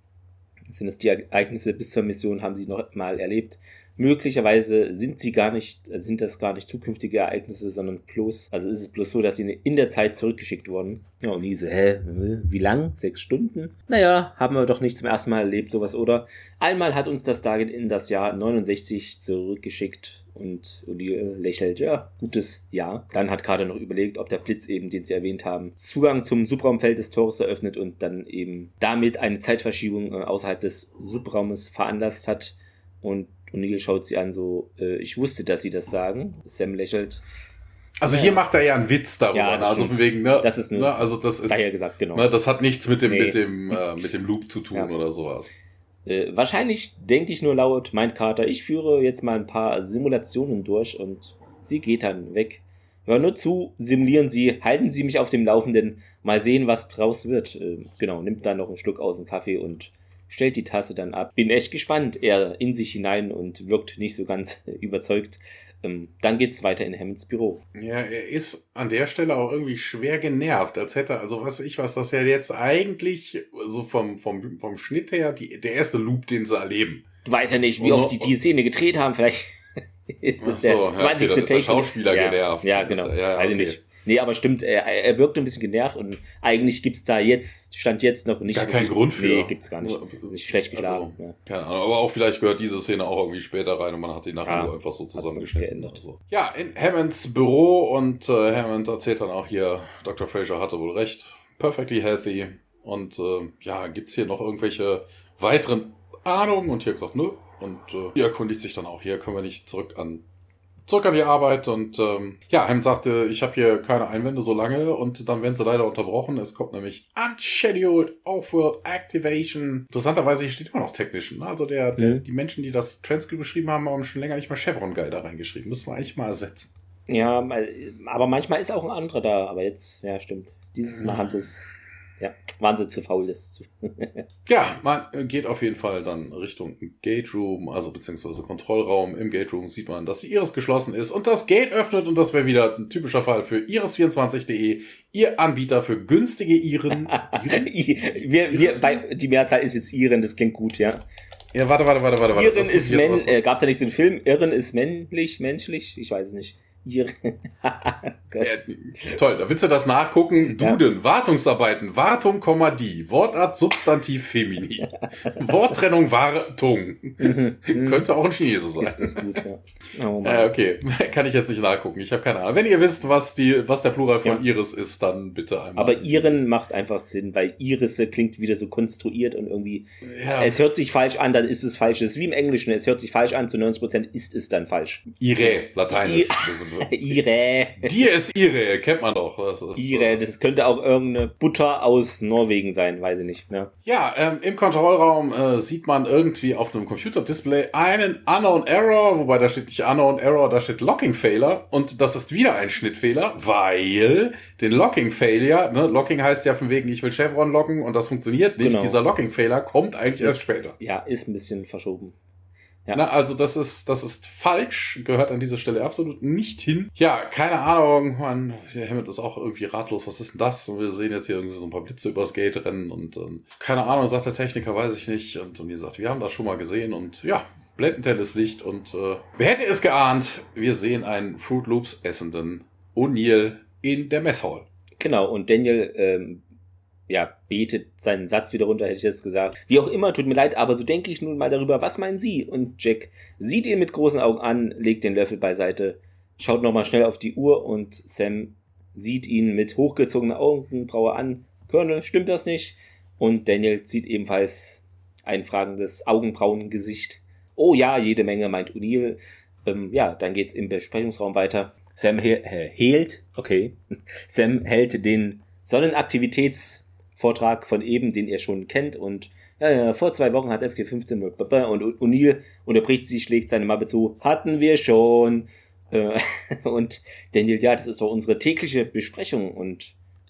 sind es die Ereignisse bis zur Mission, haben sie noch mal erlebt. Möglicherweise sind sie gar nicht, sind das gar nicht zukünftige Ereignisse, sondern bloß, also ist es bloß so, dass sie in der Zeit zurückgeschickt wurden. Ja, und die so, hä, wie lang? Sechs Stunden? Naja, haben wir doch nicht zum ersten Mal erlebt, sowas, oder? Einmal hat uns das Stargate in das Jahr neunundsechzig zurückgeschickt und Uli lächelt, ja, gutes Jahr. Dann hat Carter noch überlegt, ob der Blitz eben, den sie erwähnt haben, Zugang zum Subraumfeld des Tores eröffnet und dann eben damit eine Zeitverschiebung äh, außerhalb des Subraumes veranlasst hat. Und O'Neill schaut sie an, so, äh, ich wusste, dass sie das sagen. Sam lächelt. Also hier macht er ja einen Witz darüber, ja, ne? Also von wegen, ne? Das ist nur, ne? Also das ist, daher gesagt, genau. Ne? Das hat nichts mit dem, nee. mit dem, äh, mit dem Loop zu tun ja. oder sowas. Äh, wahrscheinlich denke ich nur laut, meint Carter, ich führe jetzt mal ein paar Simulationen durch und sie geht dann weg. Hör nur zu, simulieren Sie, halten Sie mich auf dem Laufenden, mal sehen, was draus wird. Äh, genau, nimmt dann noch einen Schluck aus dem Kaffee und stellt die Tasse dann ab. Bin echt gespannt, er in sich hinein und wirkt nicht so ganz überzeugt. Ähm, dann geht's weiter in Hammonds Büro. Ja, er ist an der Stelle auch irgendwie schwer genervt, als hätte, also was ich was, das ja jetzt eigentlich so vom, vom, vom Schnitt her die, der erste Loop, den sie erleben. Du weißt ja nicht, wie oft die die Szene gedreht haben, vielleicht ist das so, der zwanzigste ja, okay, Take. Der Schauspieler ja, genervt. Ja, genau, der, ja, weiß ich okay. nicht. Nee, aber stimmt, er, er wirkte ein bisschen genervt und eigentlich gibt's da jetzt, stand jetzt noch nicht. Gar keinen Grund für. Nee, gibt's gar nicht. Nicht schlecht geschlagen. Also, ja. Keine Ahnung, aber auch vielleicht gehört diese Szene auch irgendwie später rein und man hat die nachher ja, nur einfach so zusammengeschnitten. So. Ja, in Hammonds Büro und äh, Hammond erzählt dann auch hier, Doktor Fraser hatte wohl recht, perfectly healthy und äh, ja, gibt's hier noch irgendwelche weiteren Ahnungen und hier gesagt, nö. Und äh, die erkundigt sich dann auch, hier können wir nicht zurück an Zurück an die Arbeit und ähm, ja, Hammond sagte, ich habe hier keine Einwände so lange und dann werden sie leider unterbrochen. Es kommt nämlich Unscheduled Off-World Activation. Interessanterweise, hier steht immer noch Technician. Ne? Also der, der, die Menschen, die das Transkript geschrieben haben, haben schon länger nicht mal Chevron Guy da reingeschrieben. Müssen wir eigentlich mal ersetzen. Ja, aber manchmal ist auch ein anderer da. Aber jetzt, ja, stimmt. Dieses Mal haben sie es... Ja, waren sie zu faul, das zu. Ja, man geht auf jeden Fall dann Richtung Gate Room, also beziehungsweise Kontrollraum. Im Gate Room sieht man, dass die Iris geschlossen ist und das Gate öffnet und das wäre wieder ein typischer Fall für iris vierundzwanzig punkt de, ihr Anbieter für günstige Iren. Iren? wir, wir, bei, die Mehrzahl ist jetzt Iren, das klingt gut, ja. Ja, warte, warte, warte, warte. Iren ist männlich, äh, gab's da nicht so einen Film? Irren ist männlich, menschlich? Ich weiß es nicht. Ja, toll, da willst du das nachgucken. Duden, ja. Wartungsarbeiten, Wartung, die, Wortart, Substantiv, Feminin. Worttrennung, Wartung. Mhm. Könnte auch ein Chinese sein. Ist das gut, ja. Oh äh, okay, kann ich jetzt nicht nachgucken. Ich habe keine Ahnung. Wenn ihr wisst, was die, was der Plural von ja. Iris ist, dann bitte einmal. Aber Iren macht einfach Sinn, weil Irisse klingt wieder so konstruiert und irgendwie, ja. es hört sich falsch an, dann ist es falsch. Es ist wie im Englischen, es hört sich falsch an, zu neunzig Prozent ist es dann falsch. Ire, lateinisch. Ire. Die ist Ire, kennt man doch. Das ist, Ire, das könnte auch irgendeine Butter aus Norwegen sein, weiß ich nicht. Ja, ja ähm, im Kontrollraum äh, sieht man irgendwie auf einem Computerdisplay einen Unknown Error, wobei da steht nicht Unknown Error, da steht Locking Failure und das ist wieder ein Schnittfehler, weil den Locking Failure, ne, Locking heißt ja von wegen, ich will Chevron locken und das funktioniert nicht. Genau. Dieser Locking Failure kommt eigentlich ist, erst später. Ja, ist ein bisschen verschoben. Ja. Na, also das ist das ist falsch, gehört an dieser Stelle absolut nicht hin. Ja, keine Ahnung, man, der Hammond ist auch irgendwie ratlos, was ist denn das? Und wir sehen jetzt hier irgendwie so ein paar Blitze übers Gate rennen und ähm, keine Ahnung, sagt der Techniker, weiß ich nicht. Und, und ihr sagt, wir haben das schon mal gesehen und ja, blendenhelles Licht und äh, wer hätte es geahnt, wir sehen einen Fruit Loops essenden O'Neill in der Messhall. Genau, und Daniel ähm, ja, betet seinen Satz wieder runter, hätte ich jetzt gesagt. Wie auch immer, tut mir leid, aber so denke ich nun mal darüber, was meinen Sie? Und Jack sieht ihn mit großen Augen an, legt den Löffel beiseite, schaut nochmal schnell auf die Uhr und Sam sieht ihn mit hochgezogener Augenbraue an. Colonel, stimmt das nicht? Und Daniel zieht ebenfalls ein fragendes Augenbrauengesicht. Oh ja, jede Menge, meint O'Neill. Ähm, ja, dann geht's im Besprechungsraum weiter. Sam he- he- hält, okay, Sam hält den Sonnenaktivitäts- Vortrag von eben, den er schon kennt und ja, ja, vor zwei Wochen hat S G fünfzehn und O'Neill unterbricht sie, schlägt seine Mappe zu, hatten wir schon und Daniel, ja, das ist doch unsere tägliche Besprechung und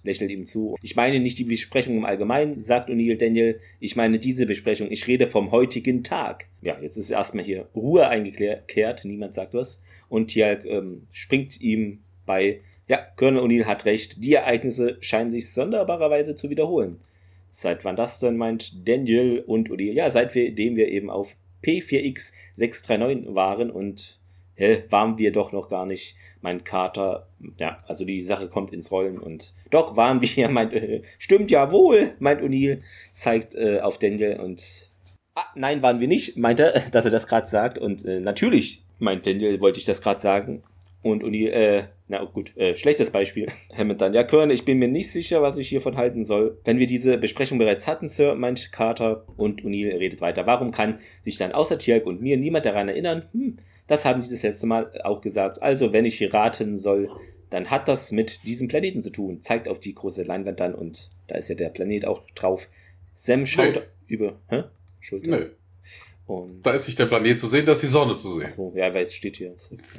lächelt ihm zu. Ich meine nicht die Besprechung im Allgemeinen, sagt O'Neill Daniel. Ich meine diese Besprechung. Ich rede vom heutigen Tag. Ja, jetzt ist erstmal hier Ruhe eingekehrt. Niemand sagt was. Und Tialk ähm, springt ihm bei. Ja, Colonel O'Neill hat recht. Die Ereignisse scheinen sich sonderbarerweise zu wiederholen. Seit wann das denn, meint Daniel und O'Neill? Ja, seitdem wir eben auf P vier X sechs drei neun waren und hä, waren wir doch noch gar nicht, meint Carter. Ja, also die Sache kommt ins Rollen und doch waren wir, meint, äh, stimmt ja wohl, meint O'Neill, zeigt äh, auf Daniel und ah, nein, waren wir nicht, meint er, dass er das gerade sagt und äh, natürlich, meint Daniel, wollte ich das gerade sagen. Und O'Neill, äh, na gut, äh, schlechtes Beispiel. Hammond dann, ja, Colonel, ich bin mir nicht sicher, was ich hiervon halten soll. Wenn wir diese Besprechung bereits hatten, Sir, meint Carter. Und O'Neill redet weiter. Warum kann sich dann außer Tialk und mir niemand daran erinnern? Hm, das haben sie das letzte Mal auch gesagt. Also, wenn ich hier raten soll, dann hat das mit diesem Planeten zu tun. Zeigt auf die große Leinwand dann und da ist ja der Planet auch drauf. Sam schaut nee. über, hä? Schulter. Nö. Und da ist nicht der Planet zu sehen, da ist die Sonne zu sehen. Achso, ja, weil es steht hier.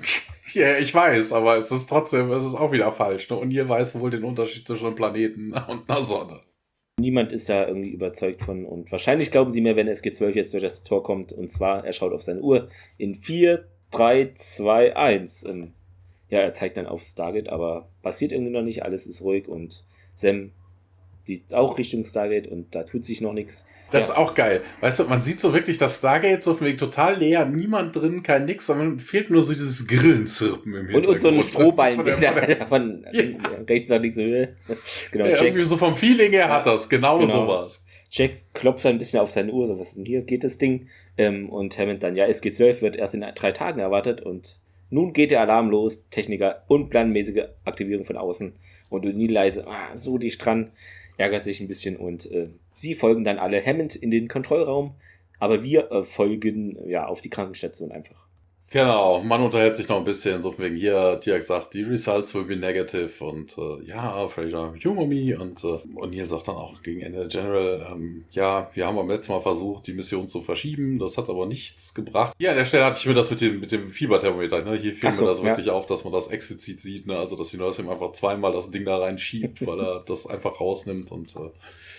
Ja, ich weiß, aber es ist trotzdem, es ist auch wieder falsch. Ne? Und ihr weiß wohl den Unterschied zwischen einem Planeten und einer Sonne. Niemand ist da irgendwie überzeugt von und wahrscheinlich glauben sie mir, wenn S G zwölf jetzt durch das Tor kommt und zwar, er schaut auf seine Uhr in vier, drei, zwei, eins. Ja, er zeigt dann auf Stargate, aber passiert irgendwie noch nicht, alles ist ruhig und Sam liegt auch Richtung Stargate und da tut sich noch nichts. Das ja. ist auch geil. Weißt du, man sieht so wirklich das Stargate so von wegen total leer, niemand drin, kein nix, sondern fehlt nur so dieses Grillenzirpen im Hintergrund. Und, und so ein Strohballen, von der, der, der, der von ja. rechts nach links. Genau, ja, irgendwie so vom Feeling her hat das, genau, genau. sowas. Jack klopft ein bisschen auf seine Uhr, so was ist denn hier, geht das Ding? Ähm, und Hammond dann, ja, S G zwölf wird erst in drei Tagen erwartet und nun geht der Alarm los, Techniker und planmäßige Aktivierung von außen. Und O'Neill leise, ah, so dicht dran, ärgert sich ein bisschen und äh, sie folgen dann alle Hammond in den Kontrollraum, aber wir äh, folgen ja auf die Krankenstation einfach. Genau, man unterhält sich noch ein bisschen, so von wegen hier, Tialk sagt, die Results will be negative und äh, ja, Fraser, humor me und äh, O'Neill sagt dann auch gegen Ende General, ähm, ja, wir haben beim letzten Mal versucht, die Mission zu verschieben, das hat aber nichts gebracht. Ja, an der Stelle hatte ich mir das mit dem, mit dem Fieberthermometer, ne? Hier fiel so, mir das wirklich ja. auf, dass man das explizit sieht, ne? Also dass die Nurse ihm einfach zweimal das Ding da reinschiebt, weil er das einfach rausnimmt und äh,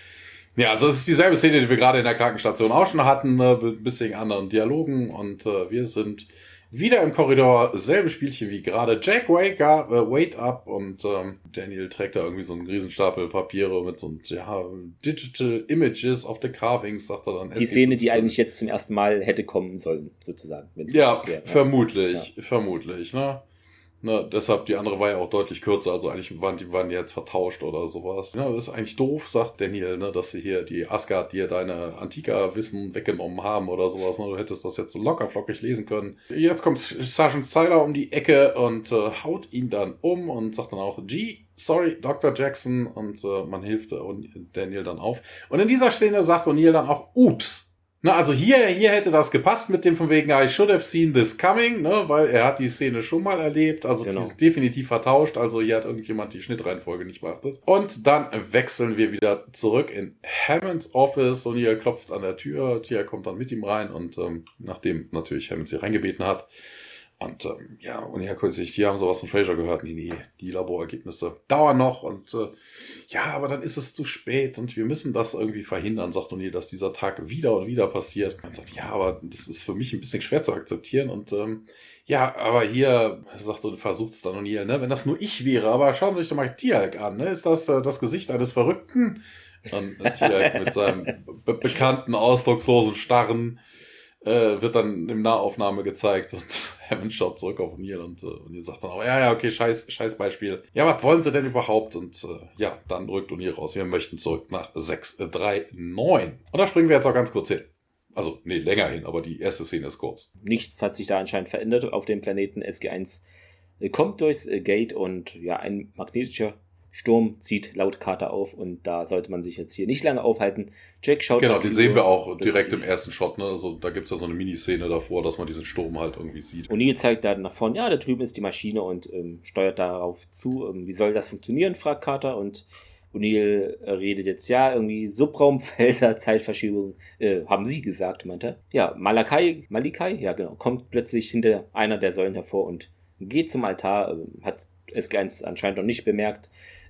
ja, also es ist dieselbe Szene, die wir gerade in der Krankenstation auch schon hatten, ne? Mit ein bisschen anderen Dialogen und äh, wir sind wieder im Korridor, selbe Spielchen wie gerade. Jack, wake up, uh, wait up und ähm, Daniel trägt da irgendwie so einen Riesenstapel Papiere mit so ja, Digital Images of the Carvings, sagt er dann. Die Szene, die eigentlich jetzt zum ersten Mal hätte kommen sollen, sozusagen. Ja, f- vermutlich, ja. vermutlich, ne? Ne, deshalb, die andere war ja auch deutlich kürzer, also eigentlich waren die, waren die jetzt vertauscht oder sowas. Ja, das ist eigentlich doof, sagt Daniel, ne, dass sie hier die Asgard dir deine Antika-Wissen weggenommen haben oder sowas. Ne, du hättest das jetzt so lockerflockig lesen können. Jetzt kommt Sergeant Styler um die Ecke und äh, haut ihn dann um und sagt dann auch, Gee, sorry, Doktor Jackson, und äh, man hilft äh, Daniel dann auf. Und in dieser Szene sagt O'Neill dann auch, ups. Na, also hier, hier hätte das gepasst mit dem von wegen, I should have seen this coming, ne, weil er hat die Szene schon mal erlebt, also genau. Die ist definitiv vertauscht, also hier hat irgendjemand die Schnittreihenfolge nicht beachtet. Und dann wechseln wir wieder zurück in Hammonds Office und hier klopft an der Tür, Tia kommt dann mit ihm rein und ähm, nachdem natürlich Hammond sie reingebeten hat, und ähm, ja, und ja, kurz, die haben sowas von Fraser gehört, nee, nee, die Laborergebnisse dauern noch und äh, ja, aber dann ist es zu spät und wir müssen das irgendwie verhindern, sagt O'Neill, dass dieser Tag wieder und wieder passiert. Man sagt, ja, aber das ist für mich ein bisschen schwer zu akzeptieren und ähm, ja, aber hier, sagt und versucht es dann O'Neill, ne, wenn das nur ich wäre, aber schauen Sie sich doch mal Tialk an, ne, ist das äh, das Gesicht eines Verrückten? Und äh, Tialk mit seinem be- bekannten, ausdruckslosen Starren äh, wird dann im Nahaufnahme gezeigt und Hammond schaut zurück auf O'Neill und äh, O'Neill sagt dann auch, ja, ja, okay, scheiß, scheiß Beispiel. Ja, was wollen sie denn überhaupt? Und äh, ja, dann rückt O'Neill raus. Wir möchten zurück nach sechs drei neun. Und da springen wir jetzt auch ganz kurz hin. Also, nee, länger hin, aber die erste Szene ist kurz. Nichts hat sich da anscheinend verändert auf dem Planeten. S G eins kommt durchs Gate und ja, ein magnetischer Sturm zieht laut Carter auf und da sollte man sich jetzt hier nicht lange aufhalten. Jack schaut Genau, den sehen wir auch direkt im ersten Shot, ne? Also da gibt es ja so eine Miniszene davor, dass man diesen Sturm halt irgendwie sieht. O'Neill zeigt da nach vorne, ja, da drüben ist die Maschine und ähm, steuert darauf zu. Ähm, wie soll das funktionieren, fragt Carter und O'Neill redet jetzt, ja, irgendwie Subraumfelder, Zeitverschiebung, äh, haben sie gesagt, meint er. Ja, Malakai, Malikai, ja genau, kommt plötzlich hinter einer der Säulen hervor und geht zum Altar, äh, hat S G eins anscheinend noch nicht bemerkt.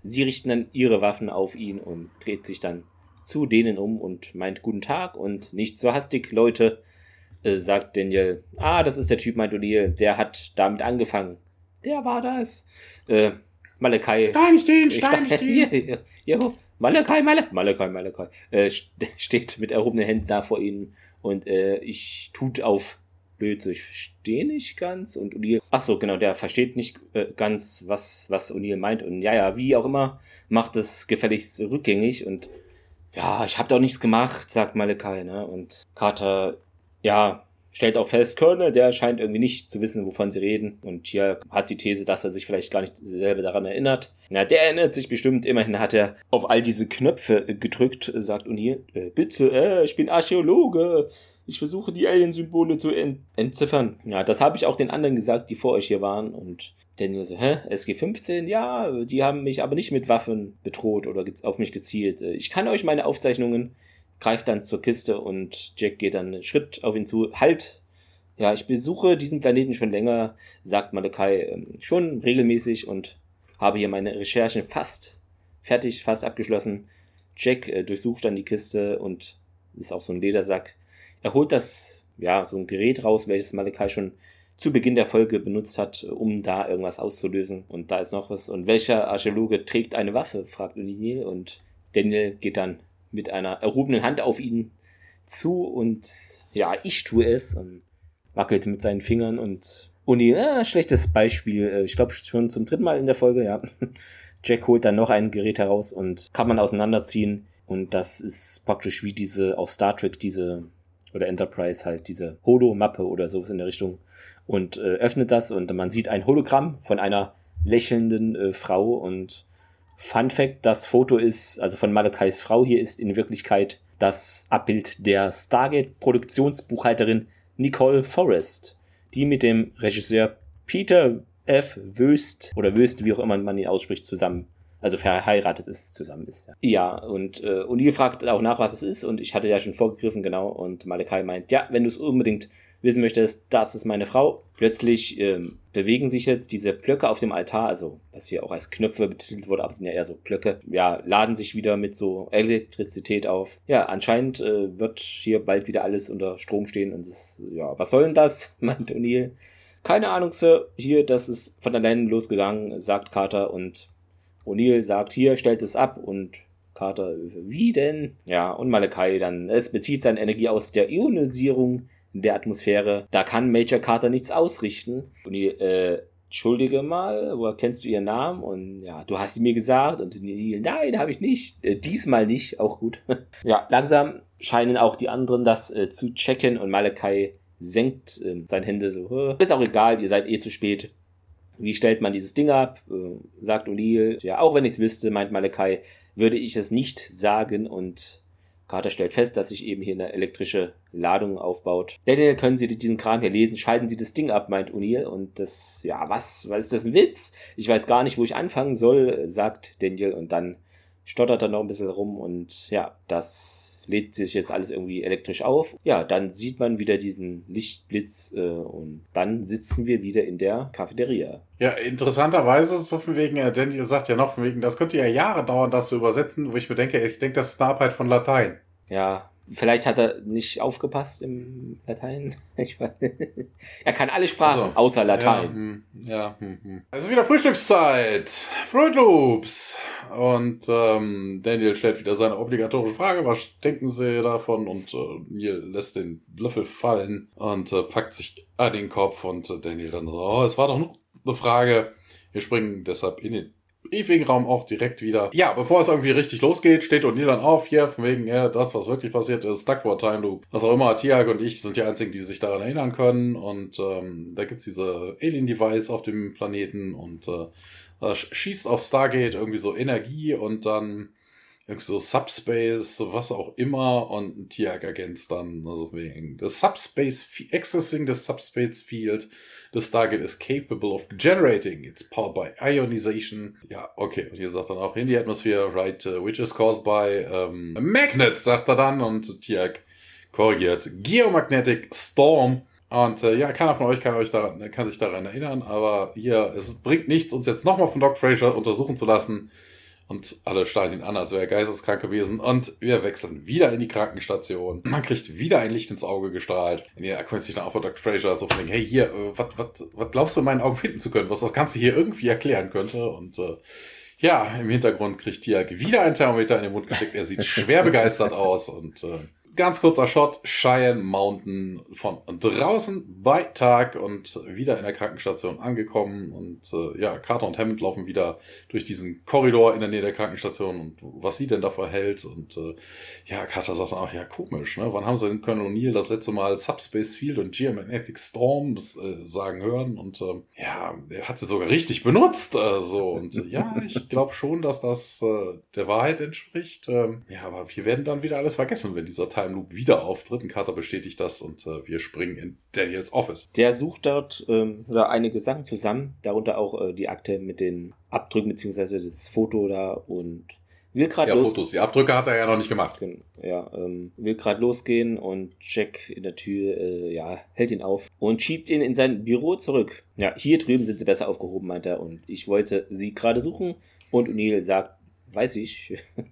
sie richten dann ihre Waffen auf ihn und dreht sich dann zu denen um und meint guten Tag und nicht so hastig, Leute, äh, sagt Daniel. Ah, das ist der Typ, meint O'Neill, der hat damit angefangen. Der war das. Äh, Malachi. Steinstein, Steinstein. Hier, hier, hier, Malachi, Malachi, Malachi, Malachi. Äh, steht mit erhobenen Händen da vor ihnen und äh, ich tut auf blöd, so ich verstehe nicht ganz und O'Neill, ach so, genau, der versteht nicht äh, ganz, was, was O'Neill meint und ja, ja, wie auch immer, macht es gefälligst rückgängig und ja, ich hab doch nichts gemacht, sagt Malachi, ne, und Carter, ja, stellt auch fest, Colonel, der scheint irgendwie nicht zu wissen, wovon sie reden und hier hat die These, dass er sich vielleicht gar nicht selber daran erinnert. Na, der erinnert sich bestimmt, immerhin hat er auf all diese Knöpfe gedrückt, sagt O'Neill, äh, bitte, äh, ich bin Archäologe, ich versuche die Alien-Symbole zu ent- entziffern. Ja, das habe ich auch den anderen gesagt, die vor euch hier waren. Und Daniel so, hä, S G fünfzehn? Ja, die haben mich aber nicht mit Waffen bedroht oder ge- auf mich gezielt. Ich kann euch meine Aufzeichnungen, greift dann zur Kiste und Jack geht dann einen Schritt auf ihn zu. Halt! Ja, ich besuche diesen Planeten schon länger, sagt Malachi, äh, schon regelmäßig und habe hier meine Recherchen fast fertig, fast abgeschlossen. Jack äh, durchsucht dann die Kiste und ist auch so ein Ledersack. Er holt das, ja, so ein Gerät raus, welches Malachi schon zu Beginn der Folge benutzt hat, um da irgendwas auszulösen. Und da ist noch was. Und welcher Archäologe trägt eine Waffe, fragt O'Neill. Und Daniel geht dann mit einer erhobenen Hand auf ihn zu. Und ja, ich tue es. Und wackelt mit seinen Fingern. Und O'Neill, ah, schlechtes Beispiel. Ich glaube schon zum dritten Mal in der Folge, ja. Jack holt dann noch ein Gerät heraus und kann man auseinanderziehen. Und das ist praktisch wie diese, aus Star Trek, diese... oder Enterprise halt diese Holo-Mappe oder sowas in der Richtung und äh, öffnet das und man sieht ein Hologramm von einer lächelnden äh, Frau und Fun Fact, das Foto ist, also von Malachis Frau hier, ist in Wirklichkeit das Abbild der Stargate-Produktionsbuchhalterin Nicole Forrest, die mit dem Regisseur Peter F. Wöst oder Wöst, wie auch immer man ihn ausspricht, zusammen also verheiratet ist, zusammen ist. Ja, ja und äh, O'Neill fragt auch nach, was es ist und ich hatte ja schon vorgegriffen, genau, und Malachi meint, ja, wenn du es unbedingt wissen möchtest, das ist meine Frau. Plötzlich ähm, bewegen sich jetzt diese Blöcke auf dem Altar, also was hier auch als Knöpfe betitelt wurde, aber sind ja eher so Blöcke, ja, laden sich wieder mit so Elektrizität auf. Ja, anscheinend äh, wird hier bald wieder alles unter Strom stehen und es ist, ja, was soll denn das, meint O'Neill. Keine Ahnung, Sir, hier, das ist von alleine losgegangen, sagt Carter und O'Neill sagt, hier, stellt es ab und Carter, wie denn? Ja, und Malachi dann, es bezieht seine Energie aus der Ionisierung der Atmosphäre. Da kann Major Carter nichts ausrichten. O'Neill, äh, entschuldige mal, woher kennst du ihren Namen? Und ja, du hast sie mir gesagt. Und O'Neill, nein, habe ich nicht. Äh, diesmal nicht, auch gut. Ja, langsam scheinen auch die anderen das äh, zu checken und Malachi senkt äh, seine Hände so, ist auch egal, ihr seid eh zu spät. Wie stellt man dieses Ding ab? Äh, sagt O'Neill. Ja, auch wenn ich es wüsste, meint Malachi, würde ich es nicht sagen. Und Carter stellt fest, dass sich eben hier eine elektrische Ladung aufbaut. Daniel, können Sie diesen Kram hier lesen? Schalten Sie das Ding ab, meint O'Neill. Und das, ja, was? Was ist das, ein Witz? Ich weiß gar nicht, wo ich anfangen soll, sagt Daniel. Und dann stottert er noch ein bisschen rum. Und ja, das lädt sich jetzt alles irgendwie elektrisch auf. Ja, dann sieht man wieder diesen Lichtblitz äh, und dann sitzen wir wieder in der Cafeteria. Ja, interessanterweise ist es so von wegen, äh, Daniel sagt ja noch von wegen, das könnte ja Jahre dauern, das zu übersetzen, wo ich mir denke, ich denke, das ist eine Arbeit von Latein. Ja, vielleicht hat er nicht aufgepasst im Latein. Ich weiß. Er kann alle Sprachen, also, außer Latein. Ja, hm, ja, hm, hm. Es ist wieder Frühstückszeit. Fruit Loops. Und ähm, Daniel stellt wieder seine obligatorische Frage. Was denken Sie davon? Und äh, Neil lässt den Löffel fallen und äh, packt sich an den Kopf. Und äh, Daniel dann so, oh, es war doch nur eine Frage. Wir springen deshalb in den ewigen Raum auch direkt wieder. Ja, bevor es irgendwie richtig losgeht, steht O'Neill dann auf, hier, von wegen, ja, das, was wirklich passiert ist, Stuck for a Time Loop. Was auch immer, Tiag und ich sind die einzigen, die sich daran erinnern können. Und ähm, da gibt's diese Alien-Device auf dem Planeten und äh, da schießt auf Stargate irgendwie so Energie und dann irgendwie so Subspace, so was auch immer, und ein Tiag ergänzt dann, also wegen das Subspace, accessing the Subspace Field. The Stargate is capable of generating. It's powered by ionization. Ja, okay. Und hier sagt dann auch in the atmosphere, right, uh, which is caused by um, a magnet, sagt er dann. Und Tiag korrigiert. Geomagnetic Storm. Und äh, ja, keiner von euch kann euch daran, kann sich daran erinnern. Aber hier, es bringt nichts, uns jetzt nochmal von Doc Fraser untersuchen zu lassen. Und alle starren ihn an, als wäre er geisteskrank gewesen. Und wir wechseln wieder in die Krankenstation. Man kriegt wieder ein Licht ins Auge gestrahlt. Und er erkundigt sich dann auch bei Doktor Fraser so von, hey, hier, was glaubst du in meinen Augen finden zu können, was das Ganze hier irgendwie erklären könnte? Und äh, ja, im Hintergrund kriegt Tiag wieder ein Thermometer in den Mund gesteckt. Er sieht schwer begeistert aus. Und äh, ganz kurzer Shot, Cheyenne Mountain von draußen bei Tag und wieder in der Krankenstation angekommen. Und äh, ja, Carter und Hammond laufen wieder durch diesen Korridor in der Nähe der Krankenstation und was sie denn davor hält. Und äh, ja, Carter sagt dann auch, ja, komisch, ne? Wann haben sie den Colonel O'Neill das letzte Mal Subspace Field und Geomagnetic Storms äh, sagen hören? Und äh, ja, er hat sie sogar richtig benutzt. Äh, so. Und äh, ja, ich glaube schon, dass das äh, der Wahrheit entspricht. Ähm, ja, aber wir werden dann wieder alles vergessen, wenn dieser Time Loop wieder auftritt. Und Carter bestätigt das und äh, wir springen in Daniels Office. Der sucht dort ähm, einige Sachen zusammen, darunter auch äh, die Akte mit den Abdrücken beziehungsweise das Foto da und will gerade ja, los. Fotos, die Abdrücke hat er ja noch nicht gemacht. Ja, ähm, will gerade losgehen und Jack in der Tür äh, ja, hält ihn auf und schiebt ihn in sein Büro zurück. Ja, hier drüben sind sie besser aufgehoben, meint er, und ich wollte sie gerade suchen und O'Neill sagt, weiß ich.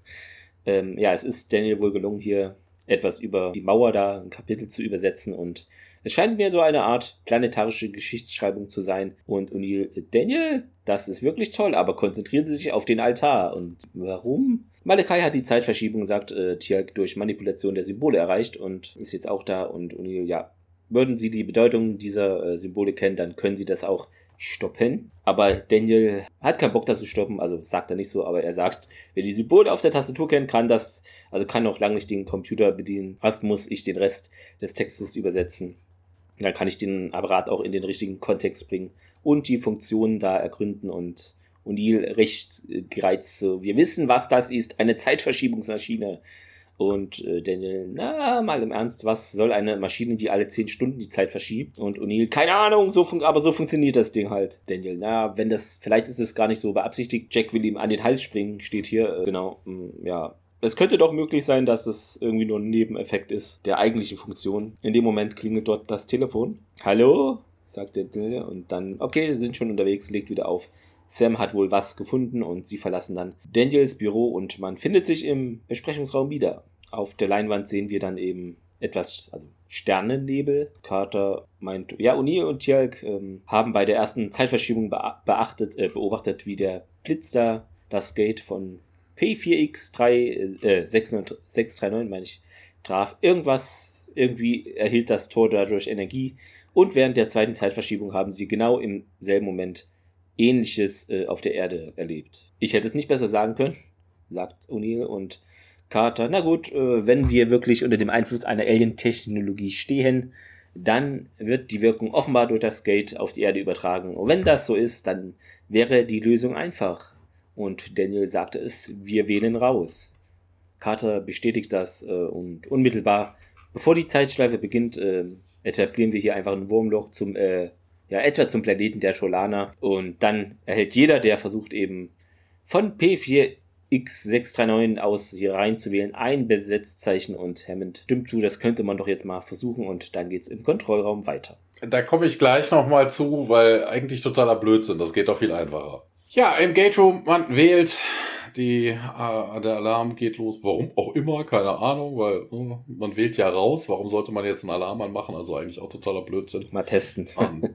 ähm, ja, es ist Daniel wohl gelungen, hier etwas über die Mauer da, ein Kapitel zu übersetzen und es scheint mir so eine Art planetarische Geschichtsschreibung zu sein. Und O'Neill, Daniel, das ist wirklich toll, aber konzentrieren Sie sich auf den Altar. Und warum? Malachi hat die Zeitverschiebung, sagt äh, Tiag, durch Manipulation der Symbole erreicht und ist jetzt auch da. Und O'Neill, ja, würden Sie die Bedeutung dieser äh, Symbole kennen, dann können Sie das auch stoppen. Aber Daniel hat keinen Bock, das zu stoppen, also sagt er nicht so, aber er sagt, wer die Symbole auf der Tastatur kennt, kann das, also kann noch lange nicht den Computer bedienen. Fast muss ich den Rest des Textes übersetzen. Dann kann ich den Apparat auch in den richtigen Kontext bringen und die Funktionen da ergründen und O'Neill recht gereizt so, wir wissen, was das ist, eine Zeitverschiebungsmaschine. Und äh, Daniel, na, mal im Ernst, was soll eine Maschine, die alle zehn Stunden die Zeit verschiebt? Und O'Neill, keine Ahnung, so fun- aber so funktioniert das Ding halt. Daniel, na, wenn das, vielleicht ist es gar nicht so beabsichtigt, Jack will ihm an den Hals springen, steht hier, äh, genau, mh, ja. Es könnte doch möglich sein, dass es irgendwie nur ein Nebeneffekt ist der eigentlichen Funktion. In dem Moment klingelt dort das Telefon. Hallo? Sagt Daniel und dann, okay, sie sind schon unterwegs, legt wieder auf. Sam hat wohl was gefunden und sie verlassen dann Daniels Büro und man findet sich im Besprechungsraum wieder. Auf der Leinwand sehen wir dann eben etwas, also Sternennebel. Carter meint, ja, O'Neill und Tiag ähm, haben bei der ersten Zeitverschiebung beachtet, äh, beobachtet, wie der Blitz da das Gate von P vier X sechs drei neun, meine ich, traf. Irgendwas, irgendwie erhielt das Tor dadurch Energie und während der zweiten Zeitverschiebung haben sie genau im selben Moment Ähnliches äh, auf der Erde erlebt. Ich hätte es nicht besser sagen können, sagt O'Neill und Carter. Na gut, äh, wenn wir wirklich unter dem Einfluss einer Alien-Technologie stehen, dann wird die Wirkung offenbar durch das Gate auf die Erde übertragen. Und wenn das so ist, dann wäre die Lösung einfach. Und Daniel sagte es, wir wählen raus. Carter bestätigt das äh, und unmittelbar, bevor die Zeitschleife beginnt, äh, etablieren wir hier einfach ein Wurmloch zum äh, ja, etwa zum Planeten der Tolana. Und dann erhält jeder, der versucht eben von P vier X sechs drei neun aus hier reinzuwählen, ein Besetzzeichen und Hammond stimmt zu, das könnte man doch jetzt mal versuchen und dann geht's im Kontrollraum weiter. Da komme ich gleich nochmal zu, weil eigentlich totaler Blödsinn, das geht doch viel einfacher. Ja, im Gate Room, man wählt, die, äh, der Alarm geht los, warum auch immer, keine Ahnung, weil äh, man wählt ja raus, warum sollte man jetzt einen Alarm anmachen, also eigentlich auch totaler Blödsinn. Mal testen. Und,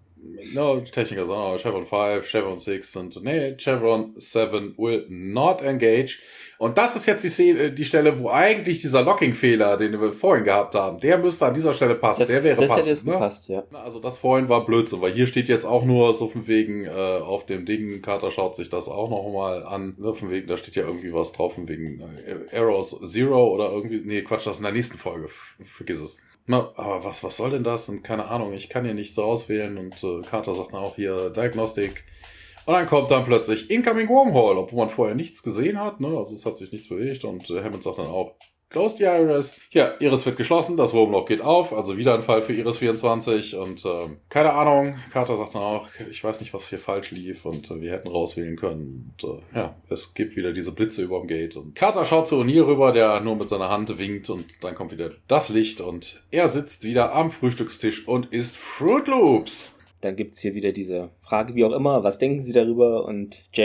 no, Techniker sagen, oh, Chevron fünf, Chevron sechs und nee, Chevron sieben will not engage. Und das ist jetzt die, Szene, die Stelle, wo eigentlich dieser Locking-Fehler, den wir vorhin gehabt haben, der müsste an dieser Stelle passen. Das, der wäre das passend. hätte es ne? gepasst, ja. Also das vorhin war Blödsinn, weil hier steht jetzt auch nur so von wegen äh, auf dem Ding, Carter schaut sich das auch noch mal an, ne, von wegen, da steht ja irgendwie was drauf, von wegen äh, Arrows Zero oder irgendwie, nee, Quatsch, das ist in der nächsten Folge, F- vergiss es. Na, aber was, was soll denn das? Und keine Ahnung, ich kann hier nichts auswählen und äh, Carter sagt dann auch hier Diagnostik. Und dann kommt dann plötzlich Incoming Wormhole, obwohl man vorher nichts gesehen hat, ne? Also es hat sich nichts bewegt und äh, Hammond sagt dann auch, close the Iris. Ja, Iris wird geschlossen, das Wurmloch geht auf, also wieder ein Fall für Iris vierundzwanzig und äh, keine Ahnung, Carter sagt dann auch, ich weiß nicht, was hier falsch lief und äh, wir hätten rauswählen können. Und äh, ja, es gibt wieder diese Blitze über dem Gate und Carter schaut zu O'Neill rüber, der nur mit seiner Hand winkt und dann kommt wieder das Licht und er sitzt wieder am Frühstückstisch und isst Fruit Loops. Dann gibt's hier wieder diese Frage, wie auch immer, was denken Sie darüber? Und Jack,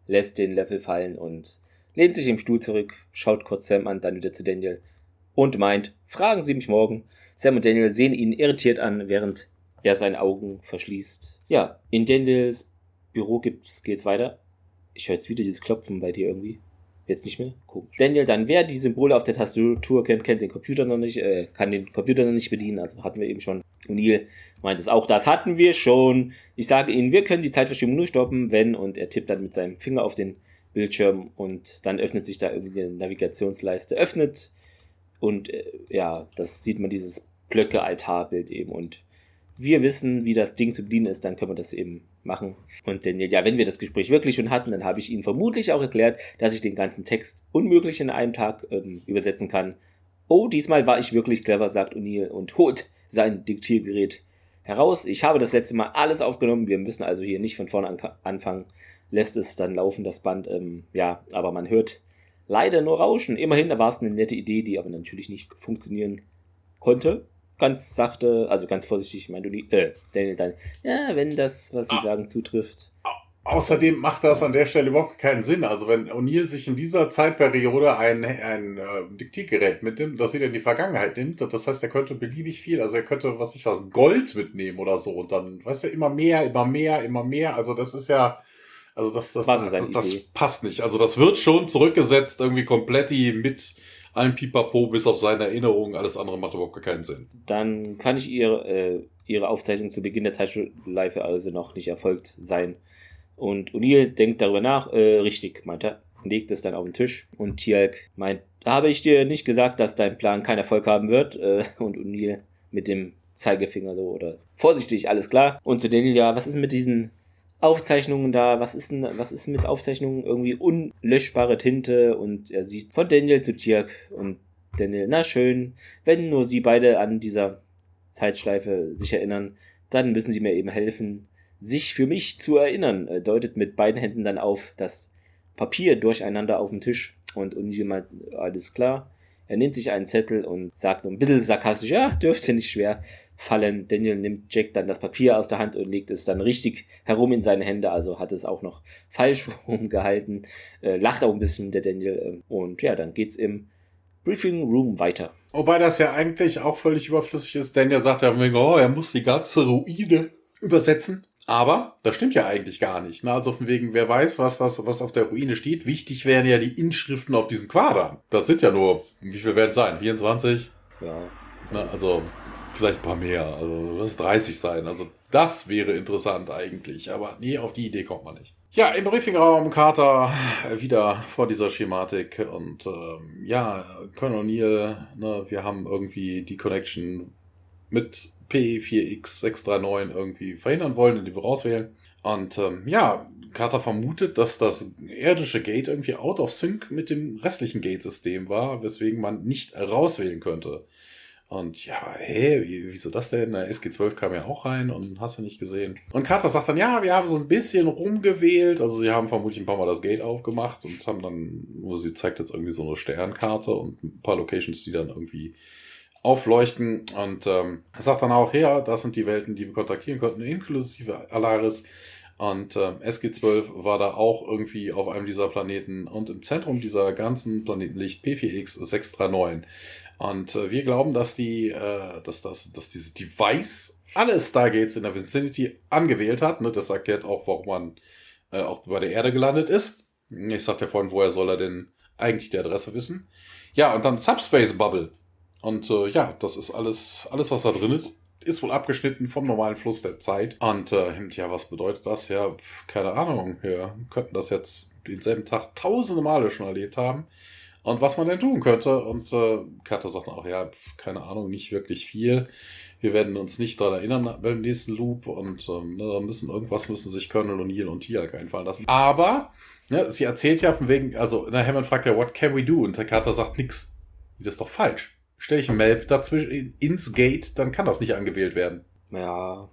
lässt den Löffel fallen und lehnt sich im Stuhl zurück, schaut kurz Sam an, dann wieder zu Daniel und meint, fragen Sie mich morgen. Sam und Daniel sehen ihn irritiert an, während er seine Augen verschließt. Ja, in Daniels Büro gibt's, geht's weiter. Ich höre jetzt wieder dieses Klopfen bei dir irgendwie. Jetzt nicht mehr? Komisch. Daniel dann, wer die Symbole auf der Tastatur kennt, kennt den Computer noch nicht, äh, kann den Computer noch nicht bedienen, also hatten wir eben schon. O'Neill meint es auch, das hatten wir schon. Ich sage Ihnen, wir können die Zeitverschiebung nur stoppen, wenn, und er tippt dann mit seinem Finger auf den Bildschirm und dann öffnet sich da irgendwie eine Navigationsleiste, öffnet und äh, ja, das sieht man dieses Blöcke-Altarbild eben und wir wissen, wie das Ding zu bedienen ist, dann können wir das eben machen. Und Daniel, ja, wenn wir das Gespräch wirklich schon hatten, dann habe ich Ihnen vermutlich auch erklärt, dass ich den ganzen Text unmöglich in einem Tag ähm, übersetzen kann. Oh, diesmal war ich wirklich clever, sagt O'Neill und holt sein Diktiergerät heraus. Ich habe das letzte Mal alles aufgenommen, wir müssen also hier nicht von vorne an- anfangen. Lässt es dann laufen, das Band, ähm, ja, aber man hört leider nur Rauschen. Immerhin war es eine nette Idee, die aber natürlich nicht funktionieren konnte. Ganz sachte, also ganz vorsichtig, meint O'Neill, äh, Daniel dann, ja, wenn das, was Sie ah. sagen, zutrifft. Außerdem macht das an der Stelle überhaupt keinen Sinn. Also wenn O'Neill sich in dieser Zeitperiode ein, ein äh, Diktiergerät mitnimmt, das wieder in die Vergangenheit nimmt, das heißt, er könnte beliebig viel, also er könnte, was ich was, Gold mitnehmen oder so und dann, weißt du, immer mehr, immer mehr, immer mehr, also das ist ja, also das, das, das, das, das passt nicht. Also das wird schon zurückgesetzt, irgendwie komplett mit allen Pipapo bis auf seine Erinnerungen, alles andere macht überhaupt keinen Sinn. Dann kann ich ihre, äh, ihre Aufzeichnung zu Beginn der Zeitschleife also noch nicht erfolgt sein. Und O'Neill denkt darüber nach, äh, richtig, meint er, legt es dann auf den Tisch und Teal'c meint, habe ich dir nicht gesagt, dass dein Plan keinen Erfolg haben wird? Äh, und O'Neill mit dem Zeigefinger so, oder vorsichtig, alles klar. Und zu Daniel, ja, was ist mit diesen Aufzeichnungen da, was ist denn, was ist mit Aufzeichnungen, irgendwie unlöschbare Tinte, und er sieht von Daniel zu Teal'c und Daniel, na schön, wenn nur sie beide an dieser Zeitschleife sich erinnern, dann müssen sie mir eben helfen, sich für mich zu erinnern. Er deutet mit beiden Händen dann auf das Papier durcheinander auf dem Tisch und O'Neill meint, alles klar. Er nimmt sich einen Zettel und sagt ein bisschen sarkastisch, ja, dürfte nicht schwer fallen. Daniel nimmt Jack dann das Papier aus der Hand und legt es dann richtig herum in seine Hände, also hat es auch noch falsch rumgehalten, äh, lacht auch ein bisschen der Daniel, äh, und ja, dann geht's im Briefing Room weiter. Wobei das ja eigentlich auch völlig überflüssig ist. Daniel sagt ja, oh, er muss die ganze Ruine übersetzen. Aber das stimmt ja eigentlich gar nicht. Also von wegen, wer weiß, was das, was auf der Ruine steht. Wichtig wären ja die Inschriften auf diesen Quadern. Das sind ja nur, wie viel werden es sein? vierundzwanzig? Ja. Na, also vielleicht ein paar mehr. Also das dreißig sein. Also das wäre interessant eigentlich. Aber nee, auf die Idee kommt man nicht. Ja, im Briefingraum Carter wieder vor dieser Schematik. Und ähm, ja, Colonel O'Neill, ne, wir haben irgendwie die Connection mit P vier X sechs drei neun irgendwie verhindern wollen, indem wir rauswählen. Und ähm, ja, Carter vermutet, dass das irdische Gate irgendwie out of sync mit dem restlichen Gate-System war, weswegen man nicht rauswählen könnte. Und ja, hä, wieso das denn? Na, S G zwölf kam ja auch rein und hast du nicht gesehen. Und Carter sagt dann, ja, wir haben so ein bisschen rumgewählt. Also sie haben vermutlich ein paar Mal das Gate aufgemacht und haben dann, wo sie zeigt jetzt irgendwie so eine Sternkarte und ein paar Locations, die dann irgendwie aufleuchten, und ähm, er sagt dann auch, ja, das sind die Welten, die wir kontaktieren konnten, inklusive Alaris, und ähm, S G zwölf war da auch irgendwie auf einem dieser Planeten, und im Zentrum dieser ganzen Planeten liegt P vier X sechs drei neun, und äh, wir glauben, dass die, äh, dass das, dass dieses Device alle Stargates in der Vicinity angewählt hat, ne? Das erklärt auch, warum man äh, auch bei der Erde gelandet ist. Ich sagte ja vorhin, woher soll er denn eigentlich die Adresse wissen? Ja, und dann Subspace Bubble. Und äh, ja, das ist alles, alles, was da drin ist, ist wohl abgeschnitten vom normalen Fluss der Zeit. Und äh, ja, was bedeutet das? Ja, pf, keine Ahnung. Wir könnten das jetzt denselben Tag tausende Male schon erlebt haben. Und was man denn tun könnte. Und äh, Carter sagt auch, ja, pf, keine Ahnung, nicht wirklich viel. Wir werden uns nicht daran erinnern beim nächsten Loop. Und ähm, ne, da müssen irgendwas müssen sich Colonel O'Neill und Teal'c einfallen lassen. Aber ne, sie erzählt ja von wegen, also na, Hammond fragt ja, what can we do? Und der Carter sagt nix. Das ist doch falsch. Stelle ich ein Map dazwischen ins Gate, dann kann das nicht angewählt werden. Ja.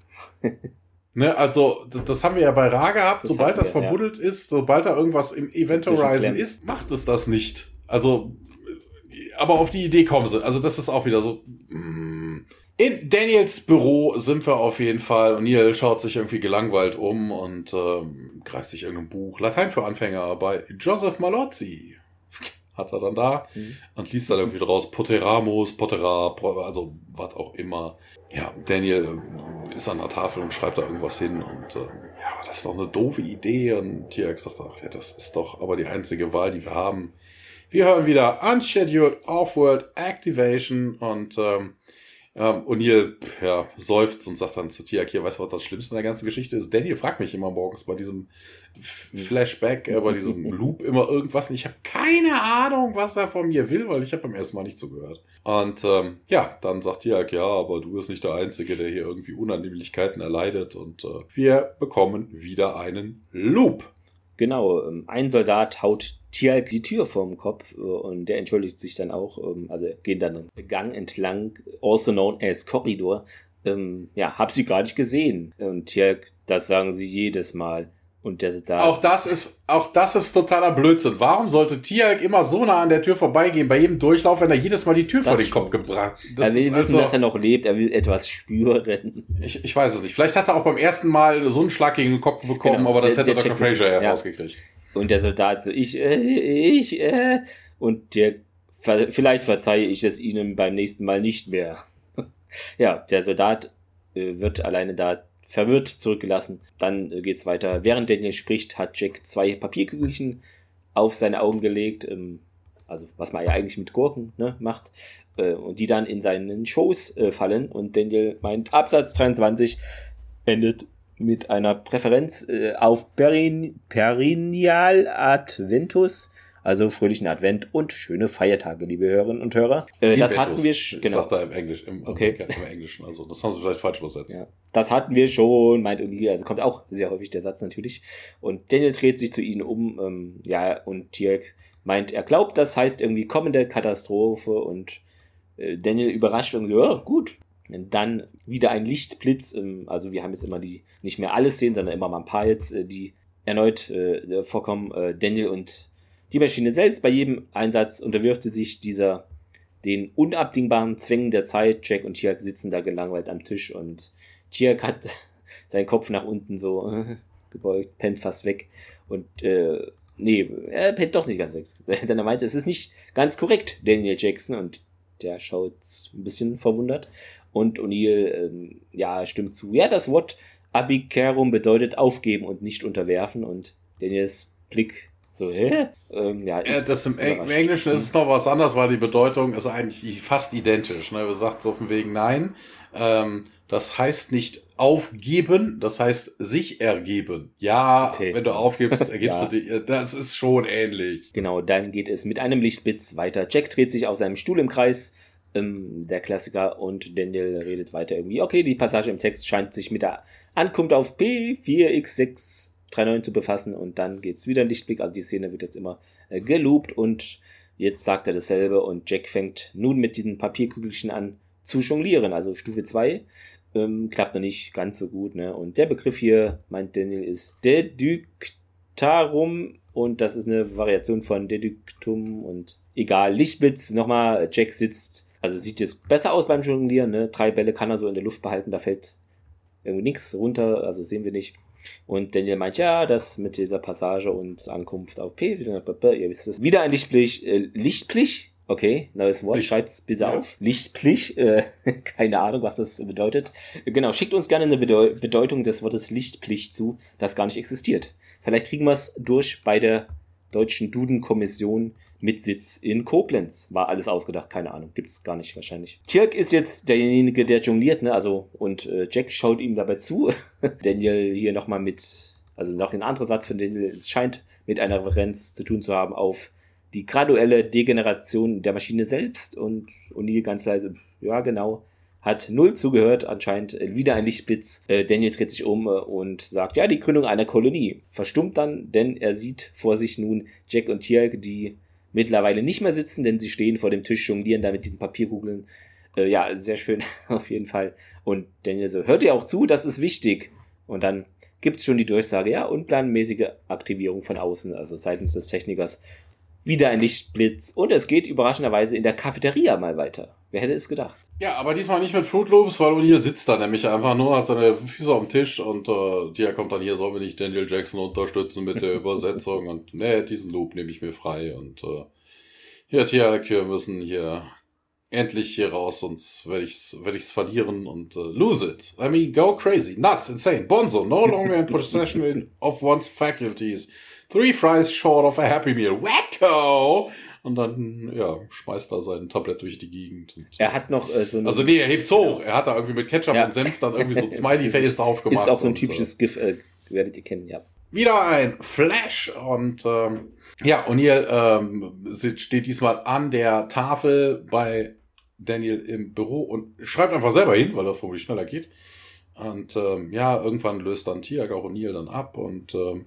Ne, also, das haben wir ja bei Ra gehabt. Das sobald das wir, verbuddelt ja. ist, sobald da irgendwas im Event Horizon ist, macht es das nicht. Also, aber auf die Idee kommen sie. Also, das ist auch wieder so. Mm. In Daniels Büro sind wir auf jeden Fall. Und Neil schaut sich irgendwie gelangweilt um und ähm, greift sich irgendein Buch. Latein für Anfänger bei Joseph Malozzi. Hat er dann da mhm. und liest dann irgendwie draus Poteramus, Potera, also was auch immer. Ja, Daniel ist an der Tafel und schreibt da irgendwas hin und äh, ja, das ist doch eine doofe Idee. Und Tiag sagt, ach ja, das ist doch aber die einzige Wahl, die wir haben. Wir hören wieder Unscheduled Off-World Activation und ähm, ähm, O'Neill ja, seufzt und sagt dann zu Tiag, hier, weißt du, was das Schlimmste in der ganzen Geschichte ist? Daniel fragt mich immer morgens bei diesem Flashback, äh, bei diesem Loop immer irgendwas und ich habe keine Ahnung, was er von mir will, weil ich habe beim ersten Mal nicht zugehört. Und ähm, ja, dann sagt Tiag, ja, aber du bist nicht der Einzige, der hier irgendwie Unannehmlichkeiten erleidet und äh, wir bekommen wieder einen Loop. Genau, ein Soldat haut Tiag die Tür vorm Kopf und der entschuldigt sich dann auch, also gehen dann einen Gang entlang, also known as Korridor. Ja, hab sie gar nicht gesehen. Und Tiag, das sagen sie jedes Mal. Und der Soldat. Auch das ist, auch das ist totaler Blödsinn. Warum sollte Tiag immer so nah an der Tür vorbeigehen bei jedem Durchlauf, wenn er jedes Mal die Tür das vor den Kopf gebracht hat? Er will wissen, also, dass er noch lebt, er will etwas spüren. Ich, ich weiß es nicht. Vielleicht hat er auch beim ersten Mal so einen Schlag gegen den Kopf bekommen, genau, aber das der, hätte der Doktor Fraser ja herausgekriegt. Und der Soldat so, ich, äh, ich, äh, und der, vielleicht verzeihe ich es ihnen beim nächsten Mal nicht mehr. Ja, der Soldat äh, wird alleine da verwirrt zurückgelassen. Dann äh, geht's weiter. Während Daniel spricht, hat Jack zwei Papierkügelchen auf seine Augen gelegt, ähm, also was man ja eigentlich mit Gurken ne, macht, äh, und die dann in seinen Schoß äh, fallen. Und Daniel meint, Absatz dreiundzwanzig endet mit einer Präferenz äh, auf Perin- Perennial Adventus, also fröhlichen Advent und schöne Feiertage, liebe Hörerinnen und Hörer. Äh, das hatten wir schon. Genau. Sagt er im Englisch, im, okay. im Englischen. Also das haben sie vielleicht falsch übersetzt. Ja. Das hatten wir schon, meint irgendwie, also kommt auch sehr häufig der Satz natürlich. Und Daniel dreht sich zu ihnen um, ähm, ja, und Tiag meint, er glaubt, das heißt irgendwie kommende Katastrophe und äh, Daniel überrascht irgendwie, ja, gut. Und dann wieder ein Lichtblitz, ähm, also wir haben jetzt immer die, nicht mehr alle Szenen, sondern immer mal ein paar jetzt, äh, die erneut äh, vorkommen. Äh, Daniel und die Maschine selbst, bei jedem Einsatz unterwirft sie sich dieser, den unabdingbaren Zwängen der Zeit. Jack und Tiag sitzen da gelangweilt am Tisch und Tiag hat seinen Kopf nach unten so äh, gebeugt, pennt fast weg und äh, nee, er pennt doch nicht ganz weg. Denn er meinte, es ist nicht ganz korrekt, Daniel Jackson, und der schaut ein bisschen verwundert und O'Neill, ähm, ja, stimmt zu. Ja, das Wort Abikerum bedeutet aufgeben und nicht unterwerfen und Daniels Blick so, hä? Ähm, ja, ist das im, Eng- im Englischen ist es noch was anderes, weil die Bedeutung ist eigentlich fast identisch. Ne? Wir sagt so von wegen nein. Ähm, das heißt nicht aufgeben, das heißt sich ergeben. Ja, okay. Wenn du aufgibst, ergibst ja. du dich. Das ist schon ähnlich. Genau, dann geht es mit einem Lichtblitz weiter. Jack dreht sich auf seinem Stuhl im Kreis, ähm, der Klassiker, und Daniel redet weiter irgendwie. Okay, die Passage im Text scheint sich mit der Ankunft auf P vier X sechs drei neun zu befassen und dann geht's wieder ein Lichtblick, also die Szene wird jetzt immer äh, geloopt und jetzt sagt er dasselbe und Jack fängt nun mit diesen Papierkügelchen an zu jonglieren, also Stufe zwei, ähm, klappt noch nicht ganz so gut, ne? Und der Begriff hier, meint Daniel, ist Deduktarum und das ist eine Variation von Deduktum und egal, Lichtblitz, nochmal, Jack sitzt, also sieht jetzt besser aus beim Jonglieren, ne? Drei Bälle kann er so in der Luft behalten, da fällt irgendwie nichts runter, also sehen wir nicht. Und Daniel meint, ja, das mit dieser Passage und Ankunft auf P, ihr wisst es. Wieder ein Lichtblitz, äh, Lichtblitz, okay, neues Wort, schreibt es bitte ja. auf. Lichtblitz, äh, keine Ahnung, was das bedeutet. Genau, schickt uns gerne eine Bedeu- Bedeutung des Wortes Lichtblitz zu, das gar nicht existiert. Vielleicht kriegen wir es durch bei der Deutschen Duden-Kommission mit Sitz in Koblenz. War alles ausgedacht, keine Ahnung, gibt's gar nicht wahrscheinlich. Tiag ist jetzt derjenige, der jongliert, ne, also, und äh, Jack schaut ihm dabei zu. Daniel hier nochmal mit, also noch ein anderer Satz von Daniel, es scheint mit einer Referenz zu tun zu haben auf die graduelle Degeneration der Maschine selbst und O'Neill ganz leise, ja genau, hat null zugehört, anscheinend wieder ein Lichtblitz. Äh, Daniel dreht sich um äh, und sagt, ja, die Gründung einer Kolonie. Verstummt dann, denn er sieht vor sich nun Jack und Tiag, die mittlerweile nicht mehr sitzen, denn sie stehen vor dem Tisch, jonglieren da mit diesen Papierkugeln. Äh, ja, sehr schön auf jeden Fall. Und Daniel so, hört ihr auch zu, das ist wichtig. Und dann gibt's schon die Durchsage, ja, unplanmäßige Aktivierung von außen, also seitens des Technikers. wieder ein Lichtblitz und es geht überraschenderweise in der Cafeteria mal weiter. Wer hätte es gedacht? Ja, aber diesmal nicht mit Fruit Loops, weil O'Neill sitzt da nämlich einfach nur, hat seine Füße auf dem Tisch und äh, Tia kommt dann hier, soll mir nicht Daniel Jackson unterstützen mit der Übersetzung und ne, diesen Loop nehme ich mir frei und äh, hier, Tia, wir müssen hier endlich hier raus, sonst werde ich's, werde ich's verlieren und uh, lose it. I mean, go crazy, nuts, insane, bonzo, no longer in possession of one's faculties. Three fries short of a happy meal. Wacko! Und dann, ja, schmeißt er sein Tablett durch die Gegend. Und, er hat noch äh, so eine... Also nee, er hebt's hoch. Er hat da irgendwie mit Ketchup ja. und Senf dann irgendwie so Smiley-Face drauf gemacht. Ist auch so ein und, typisches GIF, äh, werdet ihr kennen, ja. Wieder ein Flash und ähm, ja, O'Neill ähm, steht diesmal an der Tafel bei Daniel im Büro und schreibt einfach selber hin, weil das vermutlich schneller geht. Und ähm, ja, irgendwann löst dann Tiag auch O'Neill dann ab und ähm,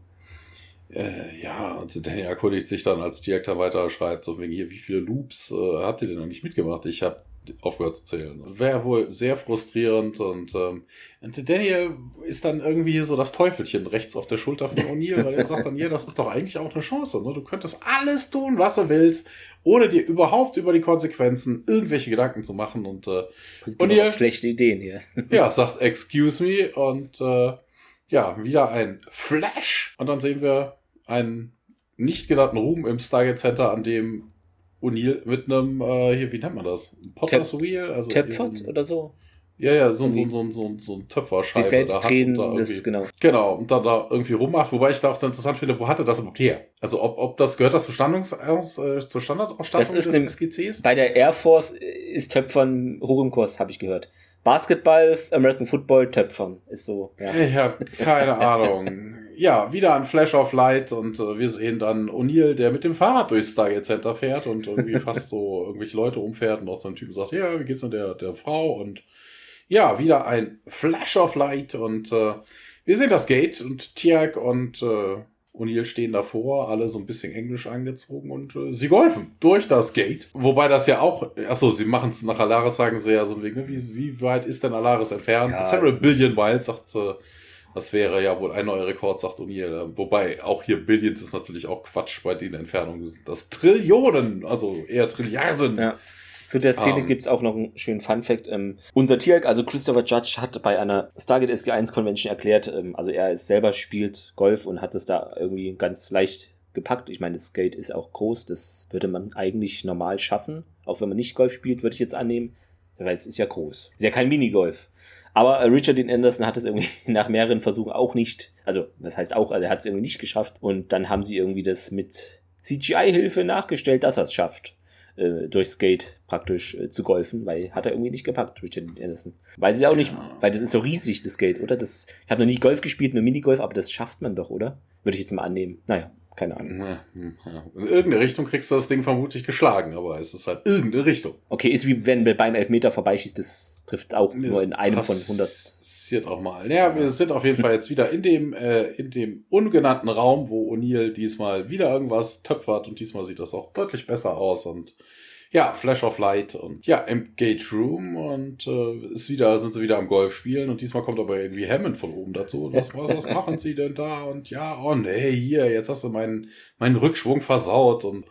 äh, ja, und Daniel erkundigt sich dann, als Tiag da weiter schreibt, so wegen hier, wie viele Loops äh, habt ihr denn eigentlich mitgemacht? Ich habe aufgehört zu zählen. Wäre wohl sehr frustrierend und, ähm, und Daniel ist dann irgendwie so das Teufelchen rechts auf der Schulter von O'Neill, weil er sagt dann, ja, das ist doch eigentlich auch eine Chance, ne? Du könntest alles tun, was du willst, ohne dir überhaupt über die Konsequenzen irgendwelche Gedanken zu machen und äh, O'Neill schlechte Ideen hier. Ja, sagt excuse me und äh, ja, wieder ein Flash und dann sehen wir einen nicht genannten Room im Stargate Center, an dem O'Neill mit einem, äh, hier, wie nennt man das? Potter's Töp- Wheel? Also Töpfert oder so? Ja, ja, so, so, so, so, so ein Töpferscheibe. Sich selbst da hat drehen, und da das, genau. Genau, und dann da irgendwie rummacht, wobei ich da auch dann interessant finde, wo hatte das überhaupt her? Also ob, ob das, gehört das zur, Standungs, äh, zur Standardausstattung des S G Cs? Bei der Air Force ist Töpfern hoch im Kurs, habe ich gehört. Basketball, American Football, Töpfern ist so. Ja. Ich habe keine Ahnung. Ja, wieder ein Flash of Light und äh, wir sehen dann O'Neill, der mit dem Fahrrad durchs Stargate Center fährt und irgendwie fast so irgendwelche Leute umfährt und auch so ein Typ sagt, ja, wie geht's denn der, der Frau? Und ja, wieder ein Flash of Light und äh, wir sehen das Gate und Tiag und äh, O'Neill stehen davor, alle so ein bisschen englisch angezogen und äh, sie golfen durch das Gate. Wobei das ja auch, achso, sie machen es nach Alaris, sagen sie ja so wegen, wie, wie weit ist denn Alaris entfernt? Ja, Several Billion Miles, sagt äh, das wäre ja wohl ein neuer Rekord, sagt O'Neill. Wobei auch hier Billions ist natürlich auch Quatsch bei den Entfernungen. Das Trillionen, also eher Trilliarden. Ja. Zu der Szene um. gibt's auch noch einen schönen Fun-Fact. Ähm, unser Tiag, also Christopher Judge, hat bei einer Stargate S G eins Convention erklärt, ähm, also er ist selber spielt Golf und hat es da irgendwie ganz leicht gepackt. Ich meine, das Gate ist auch groß, das würde man eigentlich normal schaffen. Auch wenn man nicht Golf spielt, würde ich jetzt annehmen. Weil es ist ja groß. Ist ja kein Minigolf. Aber äh, Richard Dean Anderson hat es irgendwie nach mehreren Versuchen auch nicht, also das heißt auch, also er hat es irgendwie nicht geschafft. Und dann haben sie irgendwie das mit C G I-Hilfe nachgestellt, dass er es schafft, äh, durchs Gate praktisch äh, zu golfen, weil hat er irgendwie nicht gepackt, Richard Dean Anderson. Weiß ich auch nicht, weil das ist so riesig, das Gate, oder? Das, ich habe noch nie Golf gespielt, nur Minigolf, aber das schafft man doch, oder? Würde ich jetzt mal annehmen. Naja. Keine Ahnung. Ja, ja. In irgendeine Richtung kriegst du das Ding vermutlich geschlagen, aber es ist halt irgendeine Richtung. Okay, ist wie wenn du beim Elfmeter vorbeischießt, das trifft auch das nur in einem von hundert. Passiert auch mal. Ja, wir sind auf jeden Fall jetzt wieder in dem, äh, in dem ungenannten Raum, wo O'Neill diesmal wieder irgendwas töpfert und diesmal sieht das auch deutlich besser aus und ja, Flash of Light und ja, im Gate Room und äh, ist wieder, sind sie wieder am Golf spielen und diesmal kommt aber irgendwie Hammond von oben dazu. Und was, was machen sie denn da? Und ja, oh nee, hier, jetzt hast du meinen, meinen Rückschwung versaut und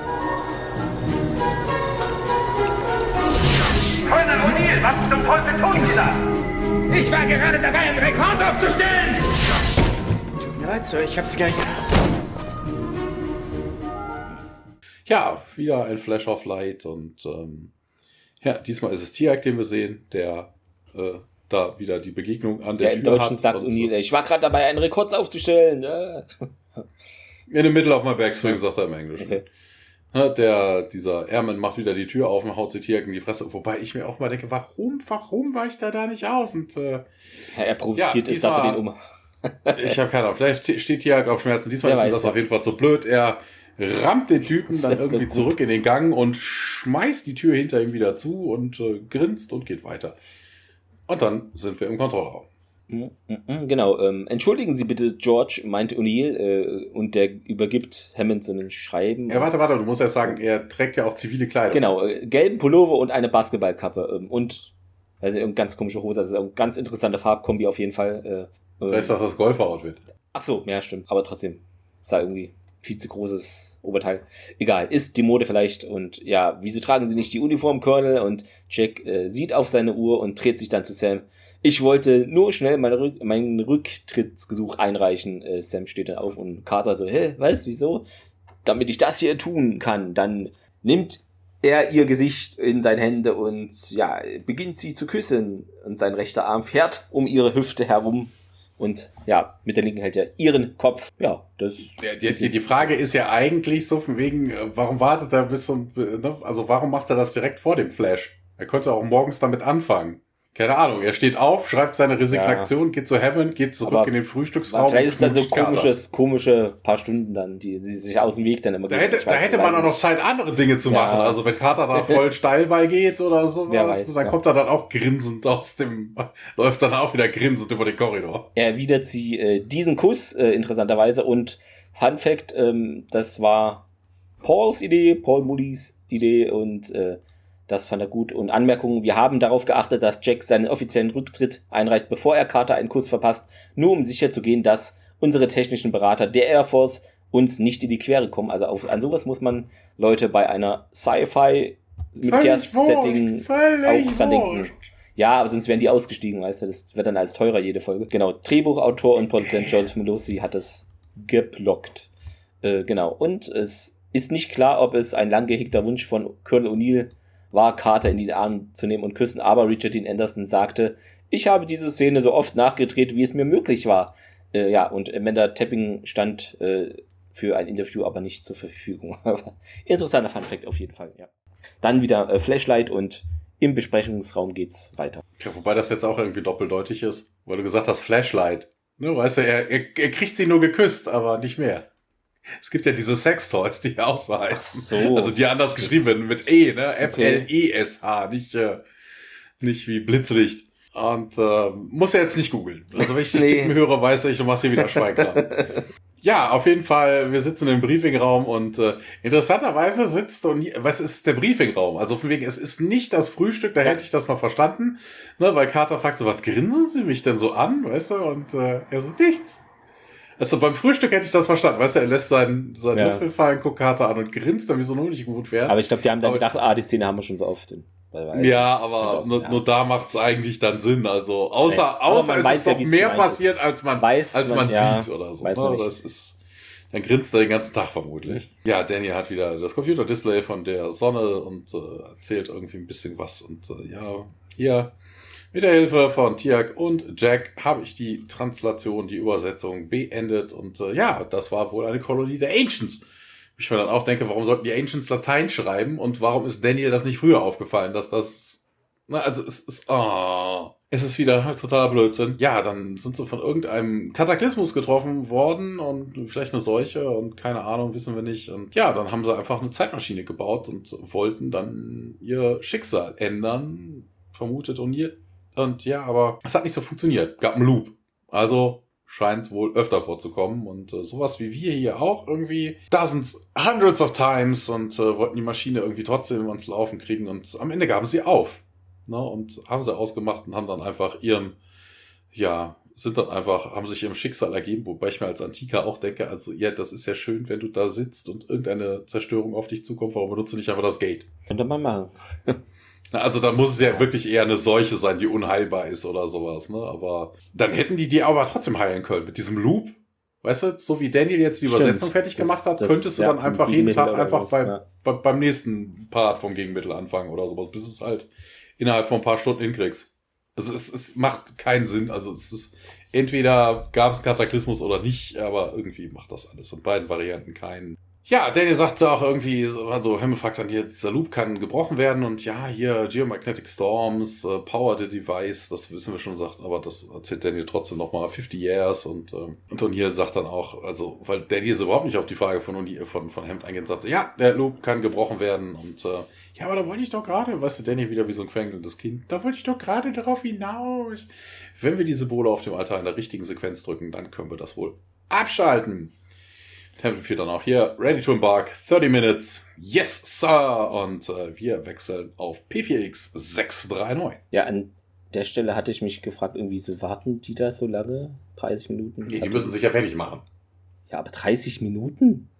Colonel O'Neill, was zum Teufel tun Sie da? Ich war gerade dabei, einen Rekord aufzustellen! Tut mir leid, Sir, ich hab's gar nicht... ja, wieder ein Flash of Light und ähm, ja, diesmal ist es Tiag, den wir sehen, der äh, da wieder die Begegnung an der, der Tür im Deutschen hat. sagt O'Neill, ich war gerade dabei, einen Rekord aufzustellen. In the middle of my backswing, sagt er im Englischen. Okay. Ja, der, dieser Airman macht wieder die Tür auf und haut sich Tiag in die Fresse, wobei ich mir auch mal denke, warum, warum weicht er da nicht aus? Und äh, Ja, er provoziert ja, es, dass er diesmal- den um... ich habe keine Ahnung, vielleicht steht Tiag auf Schmerzen, diesmal Wer ist ihm weiß, das ja. auf jeden Fall zu blöd, er rammt den Typen Das dann ist so irgendwie gut. zurück in den Gang und schmeißt die Tür hinter ihm wieder zu und äh, grinst und geht weiter. Und dann sind wir im Kontrollraum. Mhm, mhm, Genau, ähm, entschuldigen Sie bitte, George, meinte O'Neill, äh, und der übergibt Hammond so ein Schreiben. Ja, warte, warte, du musst ja sagen, er trägt ja auch zivile Kleidung. Genau, äh, gelben Pullover und eine Basketballkappe ähm, und also eine ganz komische Hose, also eine ganz interessante Farbkombi auf jeden Fall. Äh, Da ist doch das Golfer-Outfit. Ach so, ja, stimmt, aber trotzdem sah irgendwie viel zu großes Oberteil. Egal, ist die Mode vielleicht. Und ja, wieso tragen sie nicht die Uniform, Colonel? Und Jack äh, sieht auf seine Uhr und dreht sich dann zu Sam. Ich wollte nur schnell mein, Rück- mein Rücktrittsgesuch einreichen. Äh, Sam steht dann auf und Carter so, hä, was, wieso? Damit ich das hier tun kann. Dann nimmt er ihr Gesicht in seine Hände und ja, beginnt sie zu küssen. Und sein rechter Arm fährt um ihre Hüfte herum. Und ja, mit der linken hält er ihren Kopf. Ja, das ja, die, die, die Frage ist ja eigentlich so von wegen, warum wartet er bis zum, also warum macht er das direkt vor dem Flash? Er könnte auch morgens damit anfangen. Keine Ahnung, er steht auf, schreibt seine Resignation, ja. geht zu Hammond, geht zurück aber in den Frühstücksraum. Vielleicht ist dann so komisches, komische paar Stunden dann, die sie sich aus dem Weg dann immer Da hätte, da hätte man auch noch Zeit, andere Dinge zu ja. machen. Also wenn Carter da voll steil bei geht oder sowas, weiß, dann ja. kommt er dann auch grinsend aus dem, läuft dann auch wieder grinsend über den Korridor. Er erwidert sie äh, diesen Kuss, äh, interessanterweise. Und Fun Fact, ähm, das war Pauls Idee, Paul Moody's Idee und äh, das fand er gut. Und Anmerkungen, wir haben darauf geachtet, dass Jack seinen offiziellen Rücktritt einreicht, bevor er Carter einen Kuss verpasst, nur um sicher zu gehen, dass unsere technischen Berater der Air Force uns nicht in die Quere kommen. Also auf, an sowas muss man Leute bei einer Sci-Fi Militär-Setting auch dran denken. Ja, aber sonst wären die ausgestiegen, weißt du, das wird dann als teurer jede Folge. Genau, Drehbuchautor und Produzent Joseph Melosi hat es geblockt. Äh, genau, und es ist nicht klar, ob es ein lang gehegter Wunsch von Colonel O'Neill war, Carter in die Arme zu nehmen und küssen, aber Richard Dean Anderson sagte, ich habe diese Szene so oft nachgedreht, wie es mir möglich war. Äh, ja, und Amanda Tapping stand äh, für ein Interview aber nicht zur Verfügung. Interessanter Funfact auf jeden Fall, ja. Dann wieder äh, Flashlight und im Besprechungsraum geht's weiter. Ja, wobei das jetzt auch irgendwie doppeldeutig ist, weil du gesagt hast Flashlight. Ne, weißt du, er, er, er kriegt sie nur geküsst, aber nicht mehr. Es gibt ja diese Sex-Toys, die auch so heißen. So. Also die anders geschrieben werden mit E, ne? F L E S H, nicht, äh, nicht wie Blitzlicht. Und äh, muss er jetzt nicht googeln. Also wenn ich dich nee. tippen höre, weiß ich, du machst hier wieder Schweinkram. Ja, auf jeden Fall, wir sitzen im Briefingraum und äh, interessanterweise sitzt und was ist der Briefingraum? Also von wegen, es ist nicht das Frühstück, da hätte ich das noch verstanden, ne? Weil Carter fragt so, was grinsen Sie mich denn so an, weißt du? Und äh, er so, nichts. Also beim Frühstück hätte ich das verstanden, weißt du, er lässt seinen, seinen ja. Löffel fallen, guckt Carter an und grinst, dann wie so nur nicht gut wäre. Aber ich glaube, die haben dann aber gedacht, ah, die Szene haben wir schon so oft. In, ja, aber nur, ja. nur da macht's eigentlich dann Sinn, also außer, nee. außer es ist doch ja, mehr passiert, ist. als man, weiß als man, man ja, sieht oder so. Weiß man das ist, dann grinst er den ganzen Tag vermutlich. Mhm. Ja, Daniel hat wieder das Computerdisplay von der Sonne und äh, erzählt irgendwie ein bisschen was und äh, ja, hier mit der Hilfe von Tiag und Jack habe ich die Translation, die Übersetzung beendet. Und äh, ja, das war wohl eine Kolonie der Ancients. Ich mir dann auch denke, warum sollten die Ancients Latein schreiben? Und warum ist Daniel das nicht früher aufgefallen, dass das... Na, also es ist... Oh, es ist wieder totaler Blödsinn. Ja, dann sind sie von irgendeinem Kataklysmus getroffen worden und vielleicht eine Seuche und keine Ahnung, wissen wir nicht. Und ja, dann haben sie einfach eine Zeitmaschine gebaut und wollten dann ihr Schicksal ändern, vermutet O'Neill. Und ja, aber es hat nicht so funktioniert. Gab einen Loop. Also scheint wohl öfter vorzukommen. Und äh, sowas wie wir hier auch irgendwie dozens, hundreds of times und äh, wollten die Maschine irgendwie trotzdem ans Laufen kriegen. Und am Ende gaben sie auf. Ne? Und haben sie ausgemacht und haben dann einfach ihrem, ja, sind dann einfach, haben sich ihrem Schicksal ergeben. Wobei ich mir als Antiker auch denke, also ja, das ist ja schön, wenn du da sitzt und irgendeine Zerstörung auf dich zukommt. Warum benutzt du nicht einfach das Gate? Könnte man machen. Also dann muss es ja wirklich eher eine Seuche sein, die unheilbar ist oder sowas, ne? Aber dann hätten die die aber trotzdem heilen können. Mit diesem Loop, weißt du, so wie Daniel jetzt die Stimmt. Übersetzung fertig das, gemacht hat, das, könntest du ja, dann einfach jeden Tag einfach was, bei, ja. bei, beim nächsten Part vom Gegenmittel anfangen oder sowas, bis es halt innerhalb von ein paar Stunden hinkriegst. Also es, es macht keinen Sinn. Also es ist, entweder gab es Kataklysmus oder nicht, aber irgendwie macht das alles in beiden Varianten keinen. Ja, Daniel sagte auch irgendwie, also Hammond fragt dann hier, dieser Loop kann gebrochen werden und ja, hier Geomagnetic Storms, uh, Power the Device, das wissen wir schon, sagt, aber das erzählt Daniel trotzdem nochmal, fifty years und, äh, und O'Neill sagt dann auch, also, weil Daniel so überhaupt nicht auf die Frage von O'Neill, von, von Hammond eingeht, sagt, ja, der Loop kann gebrochen werden und, äh, ja, aber da wollte ich doch gerade, weißt du, Daniel wieder wie so ein quengelndes Kind, da wollte ich doch gerade darauf hinaus. Wenn wir die Symbole auf dem Altar in der richtigen Sequenz drücken, dann können wir das wohl abschalten. Hammond führt dann auch hier, ready to embark, thirty minutes, yes sir, und äh, wir wechseln auf P vier X sechs drei neun. Ja, an der Stelle hatte ich mich gefragt, irgendwie so warten die da so lange? dreißig Minuten? Nee, die müssen sich ja fertig machen. Ja, aber dreißig Minuten?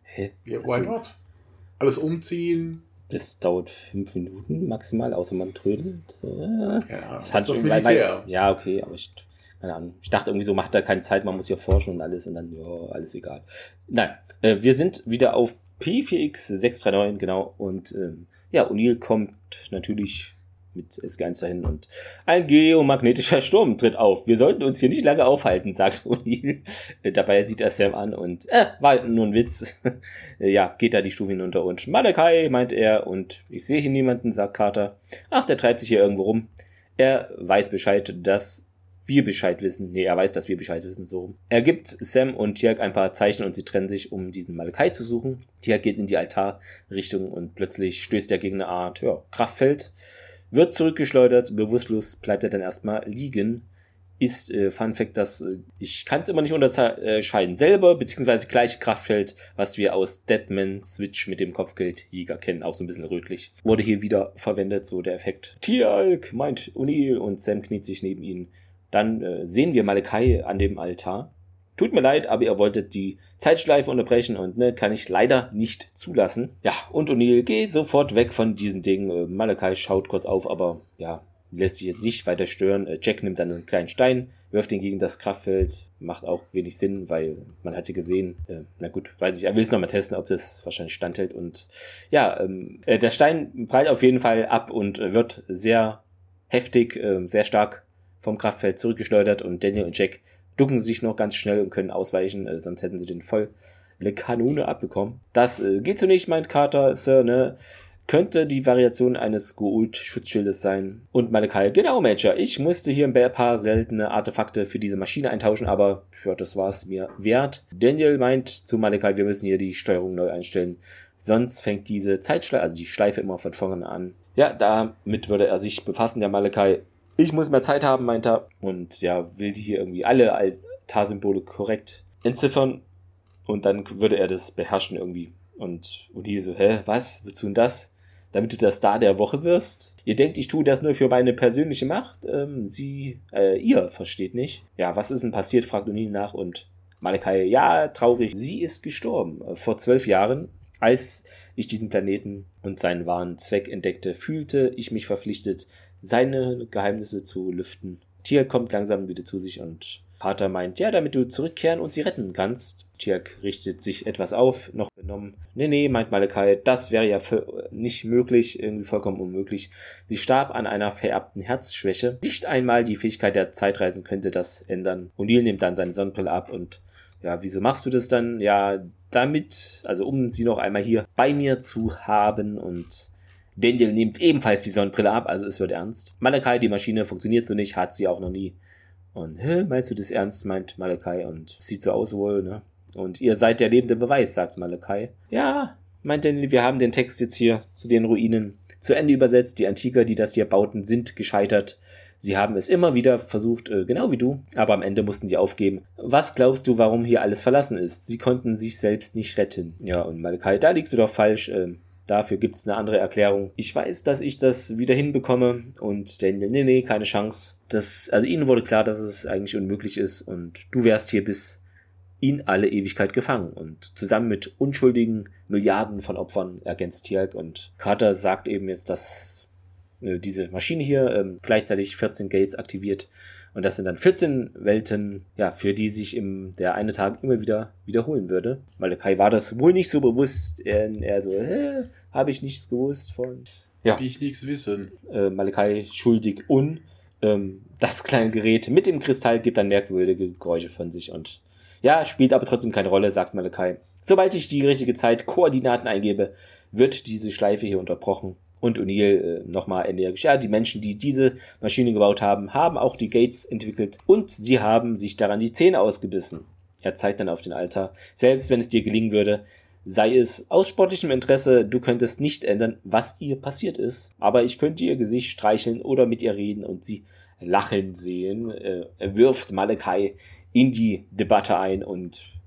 Hä? Ja, why not? Alles umziehen. Das dauert fünf Minuten maximal, außer man trödelt. Ja, Ja, das das hat ist das schon- Militär. weil- Ja, okay, aber ich, keine Ahnung. Ich dachte irgendwie so, macht da keine Zeit, man muss ja forschen und alles und dann, ja, alles egal. Nein, äh, wir sind wieder auf P vier X sechs drei neun, genau, und ähm, ja, O'Neill kommt natürlich mit S G eins dahin und ein geomagnetischer Sturm tritt auf. Wir sollten uns hier nicht lange aufhalten, sagt O'Neill. Äh, dabei sieht er Sam an und, äh, war nur ein Witz. äh, ja, geht da die Stufe hinunter und Malachi, meint er, und ich sehe hier niemanden, sagt Carter. Ach, der treibt sich hier irgendwo rum. Er weiß Bescheid, dass wir Bescheid wissen. Nee, er weiß, dass wir Bescheid wissen, so rum. Er gibt Sam und Tiag ein paar Zeichen und sie trennen sich, um diesen Malachi zu suchen. Tiag geht in die Altarrichtung und plötzlich stößt er gegen eine Art, ja, Kraftfeld. Wird zurückgeschleudert, bewusstlos bleibt er dann erstmal liegen. Ist, äh, Fun Fact, dass äh, ich kann es immer nicht unterscheiden. Selber, beziehungsweise gleiche Kraftfeld, was wir aus Deadman Switch mit dem Kopfgeldjäger kennen. Auch so ein bisschen rötlich. Wurde hier wieder verwendet, so der Effekt. Tialk, meint O'Neill, und Sam kniet sich neben ihn. Dann äh, sehen wir Malachi an dem Altar. Tut mir leid, aber ihr wolltet die Zeitschleife unterbrechen und ne, kann ich leider nicht zulassen. Ja, und O'Neill geht sofort weg von diesem Ding. Äh, Malachi schaut kurz auf, aber ja, lässt sich jetzt nicht weiter stören. Äh, Jack nimmt dann einen kleinen Stein, wirft ihn gegen das Kraftfeld. Macht auch wenig Sinn, weil man hatte gesehen, äh, na gut, weiß ich, er will es nochmal testen, ob das wahrscheinlich standhält. Und ja, ähm, äh, der Stein prallt auf jeden Fall ab und äh, wird sehr heftig, äh, sehr stark vom Kraftfeld zurückgeschleudert und Daniel und Jack ducken sich noch ganz schnell und können ausweichen, äh, sonst hätten sie den voll eine Kanone abbekommen. Das äh, geht so nicht, meint Carter, Sir, ne? Könnte die Variation eines Goa'uld-Schutzschildes sein. Und Malachi, genau, Major, ich musste hier ein paar seltene Artefakte für diese Maschine eintauschen, aber ja, das war es mir wert. Daniel meint zu Malachi, wir müssen hier die Steuerung neu einstellen, sonst fängt diese Zeitschleife, also die Schleife immer von vorne an. Ja, damit würde er sich befassen, der Malachi. Ich muss mehr Zeit haben, meint er. Und ja, will die hier irgendwie alle Altarsymbole korrekt entziffern. Und dann würde er das beherrschen irgendwie. Und O'Neill so, hä, was? Wozu denn das? Damit du der Star der Woche wirst? Ihr denkt, ich tue das nur für meine persönliche Macht? Ähm, sie, äh, ihr versteht nicht. Ja, was ist denn passiert? Fragt O'Neill nach. Und Malachi, ja, traurig. Sie ist gestorben. Vor zwölf Jahren, als ich diesen Planeten und seinen wahren Zweck entdeckte, fühlte ich mich verpflichtet, seine Geheimnisse zu lüften. Tiag kommt langsam wieder zu sich und Carter meint, ja, damit du zurückkehren und sie retten kannst. Tiag richtet sich etwas auf, noch benommen. Nee, nee, meint Malachi, das wäre ja für nicht möglich, irgendwie vollkommen unmöglich. Sie starb an einer vererbten Herzschwäche. Nicht einmal die Fähigkeit der Zeitreisen könnte das ändern. O'Neill nimmt dann seine Sonnenbrille ab und ja, wieso machst du das dann? Ja, damit, also um sie noch einmal hier bei mir zu haben. Und Daniel nimmt ebenfalls die Sonnenbrille ab, also es wird ernst. Malachi, die Maschine funktioniert so nicht, hat sie auch noch nie. Und, hä, meinst du das ernst, meint Malachi, und sieht so aus wohl, ne? Und ihr seid der lebende Beweis, sagt Malachi. Ja, meint Daniel, wir haben den Text jetzt hier zu den Ruinen zu Ende übersetzt. Die Antiker, die das hier bauten, sind gescheitert. Sie haben es immer wieder versucht, äh, genau wie du, aber am Ende mussten sie aufgeben. Was glaubst du, warum hier alles verlassen ist? Sie konnten sich selbst nicht retten. Ja, und Malachi, da liegst du doch falsch, äh, Dafür gibt es eine andere Erklärung. Ich weiß, dass ich das wieder hinbekomme. Und Daniel, nee, nee, keine Chance. Das, also ihnen wurde klar, dass es eigentlich unmöglich ist. Und du wärst hier bis in alle Ewigkeit gefangen. Und zusammen mit unschuldigen Milliarden von Opfern ergänzt Tiag. Und Carter sagt eben jetzt, dass äh, diese Maschine hier äh, gleichzeitig vierzehn Gates aktiviert. Und das sind dann vierzehn Welten, ja, für die sich im, der eine Tag immer wieder wiederholen würde. Malachi war das wohl nicht so bewusst. Er, er so, hä, habe ich nichts gewusst von. Ja. Wie ich nichts wissen. Äh, Malachi schuldig un. Ähm, das kleine Gerät mit dem Kristall gibt dann merkwürdige Geräusche von sich. Und ja, spielt aber trotzdem keine Rolle, sagt Malachi. Sobald ich die richtige Zeit Koordinaten eingebe, wird diese Schleife hier unterbrochen. Und O'Neill äh, nochmal energisch. Ja, die Menschen, die diese Maschine gebaut haben, haben auch die Gates entwickelt und sie haben sich daran die Zähne ausgebissen. Er zeigt dann auf den Altar. Selbst wenn es dir gelingen würde, sei es aus sportlichem Interesse, du könntest nicht ändern, was ihr passiert ist. Aber ich könnte ihr Gesicht streicheln oder mit ihr reden und sie lachen sehen. Äh, er wirft Malachi in die Debatte ein und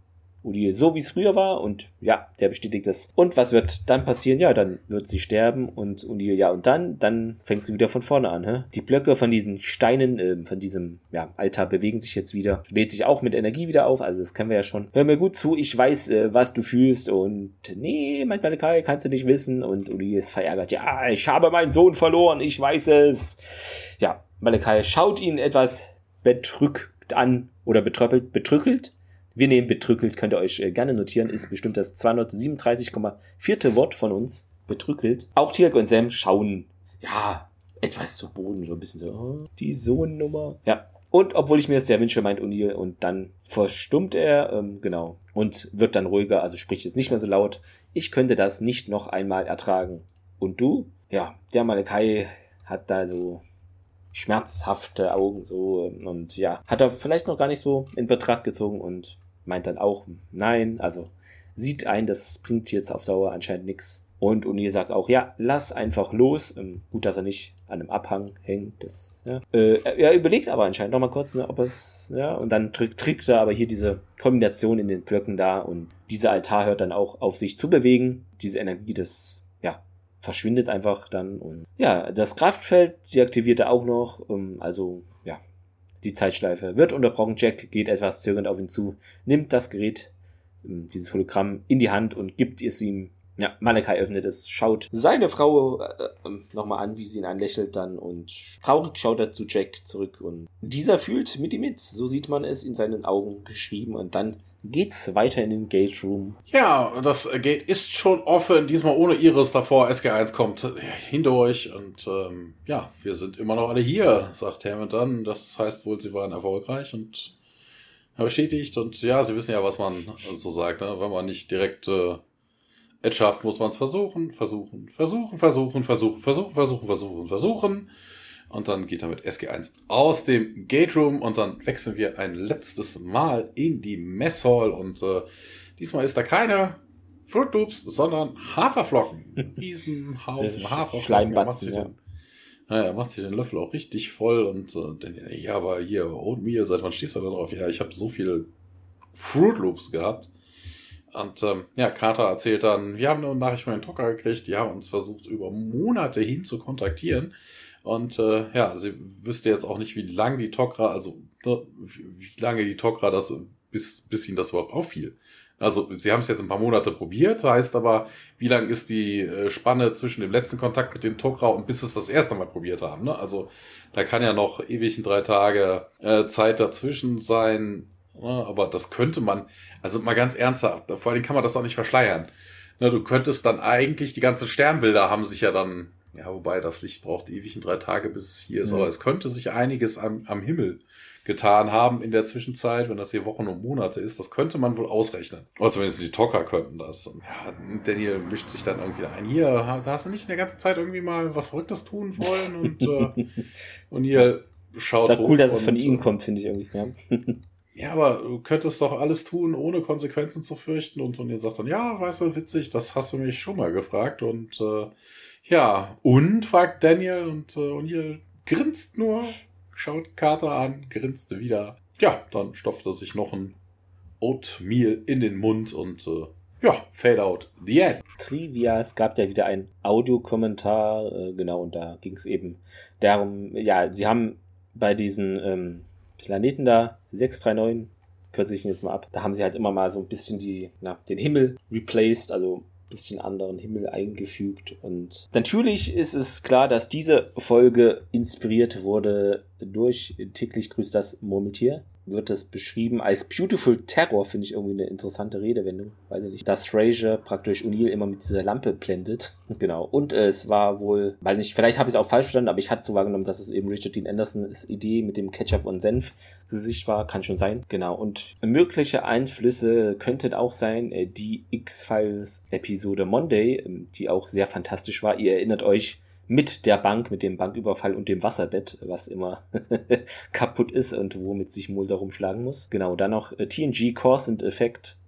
O'Neill, so wie es früher war. Und ja, der bestätigt das. Und was wird dann passieren? Ja, dann wird sie sterben und O'Neill, ja, und dann, dann fängst du wieder von vorne an. Hä? Die Blöcke von diesen Steinen, äh, von diesem ja, Altar bewegen sich jetzt wieder. Lädt sich auch mit Energie wieder auf. Also das kennen wir ja schon. Hör mir gut zu, ich weiß, äh, was du fühlst. Und nee, meint Malachi, kannst du nicht wissen. Und O'Neill ist verärgert. Ja, ich habe meinen Sohn verloren, ich weiß es. Ja, Malachi schaut ihn etwas bedrückt an oder betröppelt, betrückelt. Wir nehmen betrückelt, könnt ihr euch äh, gerne notieren, ist bestimmt das zweihundertsiebenunddreißig Komma vier Wort von uns, betrückelt. Auch Teal'c und Sam schauen, ja, etwas zu Boden, so ein bisschen so, oh, die Sohnnummer. Ja, und obwohl ich mir das sehr wünsche, meint O'Neill, und dann verstummt er, ähm, genau, und wird dann ruhiger, also spricht jetzt nicht mehr so laut. Ich könnte das nicht noch einmal ertragen. Und du? Ja, der Malachi hat da so schmerzhafte Augen, so, und ja, hat er vielleicht noch gar nicht so in Betracht gezogen und meint dann auch, nein, also sieht ein, das bringt jetzt auf Dauer anscheinend nichts. Und O'Neill sagt auch, ja, lass einfach los. Ähm, gut, dass er nicht an einem Abhang hängt. Das, ja. Äh, er überlegt aber anscheinend noch mal kurz, ne, ob es, ja, und dann trägt, trägt er aber hier diese Kombination in den Blöcken da und dieser Altar hört dann auch auf sich zu bewegen. Diese Energie, das, ja, verschwindet einfach dann. Und ja, das Kraftfeld deaktiviert er auch noch, ähm, also, ja. Die Zeitschleife wird unterbrochen. Jack geht etwas zögernd auf ihn zu, nimmt das Gerät, dieses Hologramm, in die Hand und gibt es ihm. Ja, Malachi öffnet es, schaut seine Frau äh, nochmal an, wie sie ihn anlächelt dann und traurig schaut er zu Jack zurück und dieser fühlt mit ihm mit. So sieht man es in seinen Augen geschrieben und dann geht's weiter in den Gate Room. Ja, das Gate ist schon offen, diesmal ohne Iris davor. S G eins kommt hinter euch und ähm, ja, wir sind immer noch alle hier, sagt Hammond dann. Das heißt wohl, sie waren erfolgreich und bestätigt und ja, sie wissen ja, was man so sagt, ne? Wenn man nicht direkt äh, es schafft, muss man es versuchen, versuchen, versuchen, versuchen, versuchen, versuchen, versuchen, versuchen, versuchen. Und dann geht er mit S G eins aus dem Gate Room und dann wechseln wir ein letztes Mal in die Messhall und äh, diesmal ist da keine Fruit Loops, sondern Haferflocken. Riesen Haufen Haferflocken. Er macht sich den, ja, er macht sich den Löffel auch richtig voll und äh, dann, ja, aber hier Oatmeal, seit wann stehst du da drauf? Ja, ich habe so viele Fruit Loops gehabt. Und ähm, ja, Carter erzählt dann, wir haben eine Nachricht von den Tocker gekriegt, die haben uns versucht, über Monate hin zu kontaktieren. Und äh, ja, sie wüsste jetzt auch nicht, wie lange die Tok'ra, also ne, wie, wie lange die Tok'ra das, bis, bis ihnen das überhaupt auffiel. Also sie haben es jetzt ein paar Monate probiert, heißt aber, wie lang ist die äh, Spanne zwischen dem letzten Kontakt mit den Tok'ra und bis sie es das erste Mal probiert haben. Ne? Also da kann ja noch ewig in drei Tage äh, Zeit dazwischen sein. Ne? Aber das könnte man, also mal ganz ernsthaft, vor allem kann man das auch nicht verschleiern. Ne? Du könntest dann eigentlich, die ganzen Sternbilder haben sich ja dann, ja, wobei das Licht braucht ewig in drei Tage, bis es hier ist. Mhm. Aber es könnte sich einiges am, am Himmel getan haben in der Zwischenzeit, wenn das hier Wochen und Monate ist. Das könnte man wohl ausrechnen. Oder zumindest die Tocker könnten das. Und ja, Daniel mischt sich dann irgendwie ein. Hier, da hast du nicht in der ganzen Zeit irgendwie mal was Verrücktes tun wollen? Und, äh, und hier schaut hoch. Ist cool, dass es von ihm kommt, finde ich irgendwie. Ja. Ja, aber du könntest doch alles tun, ohne Konsequenzen zu fürchten. Und, und ihr sagt dann, ja, weißt du, witzig, das hast du mich schon mal gefragt. Und äh, ja, und, fragt Daniel und äh, O'Neill grinst nur, schaut Carter an, grinste wieder. Ja, dann stopft er sich noch ein Oatmeal in den Mund und äh, ja, Fade out, the end. Trivia, es gab ja wieder einen Audiokommentar, äh, genau, und da ging es eben darum, ja, sie haben bei diesen ähm, Planeten da, sechs drei neun, kürze ich ihn jetzt mal ab, da haben sie halt immer mal so ein bisschen die, na, den Himmel replaced, also bisschen anderen Himmel eingefügt und natürlich ist es klar, dass diese Folge inspiriert wurde durch täglich grüßt das Murmeltier. Wird es beschrieben als Beautiful Terror, finde ich irgendwie eine interessante Redewendung, weiß ich nicht, dass Frasier praktisch O'Neill immer mit dieser Lampe blendet. Genau. Und äh, es war wohl, weiß nicht, vielleicht habe ich es auch falsch verstanden, aber ich hatte so wahrgenommen, dass es eben Richard Dean Andersons Idee mit dem Ketchup und Senf Gesicht war, kann schon sein. Genau. Und mögliche Einflüsse könnten auch sein, äh, die X-Files Episode Monday, äh, die auch sehr fantastisch war. Ihr erinnert euch, mit der Bank, mit dem Banküberfall und dem Wasserbett, was immer kaputt ist und womit sich Mulder rumschlagen muss. Genau, dann noch äh, T N G Cause and Effect.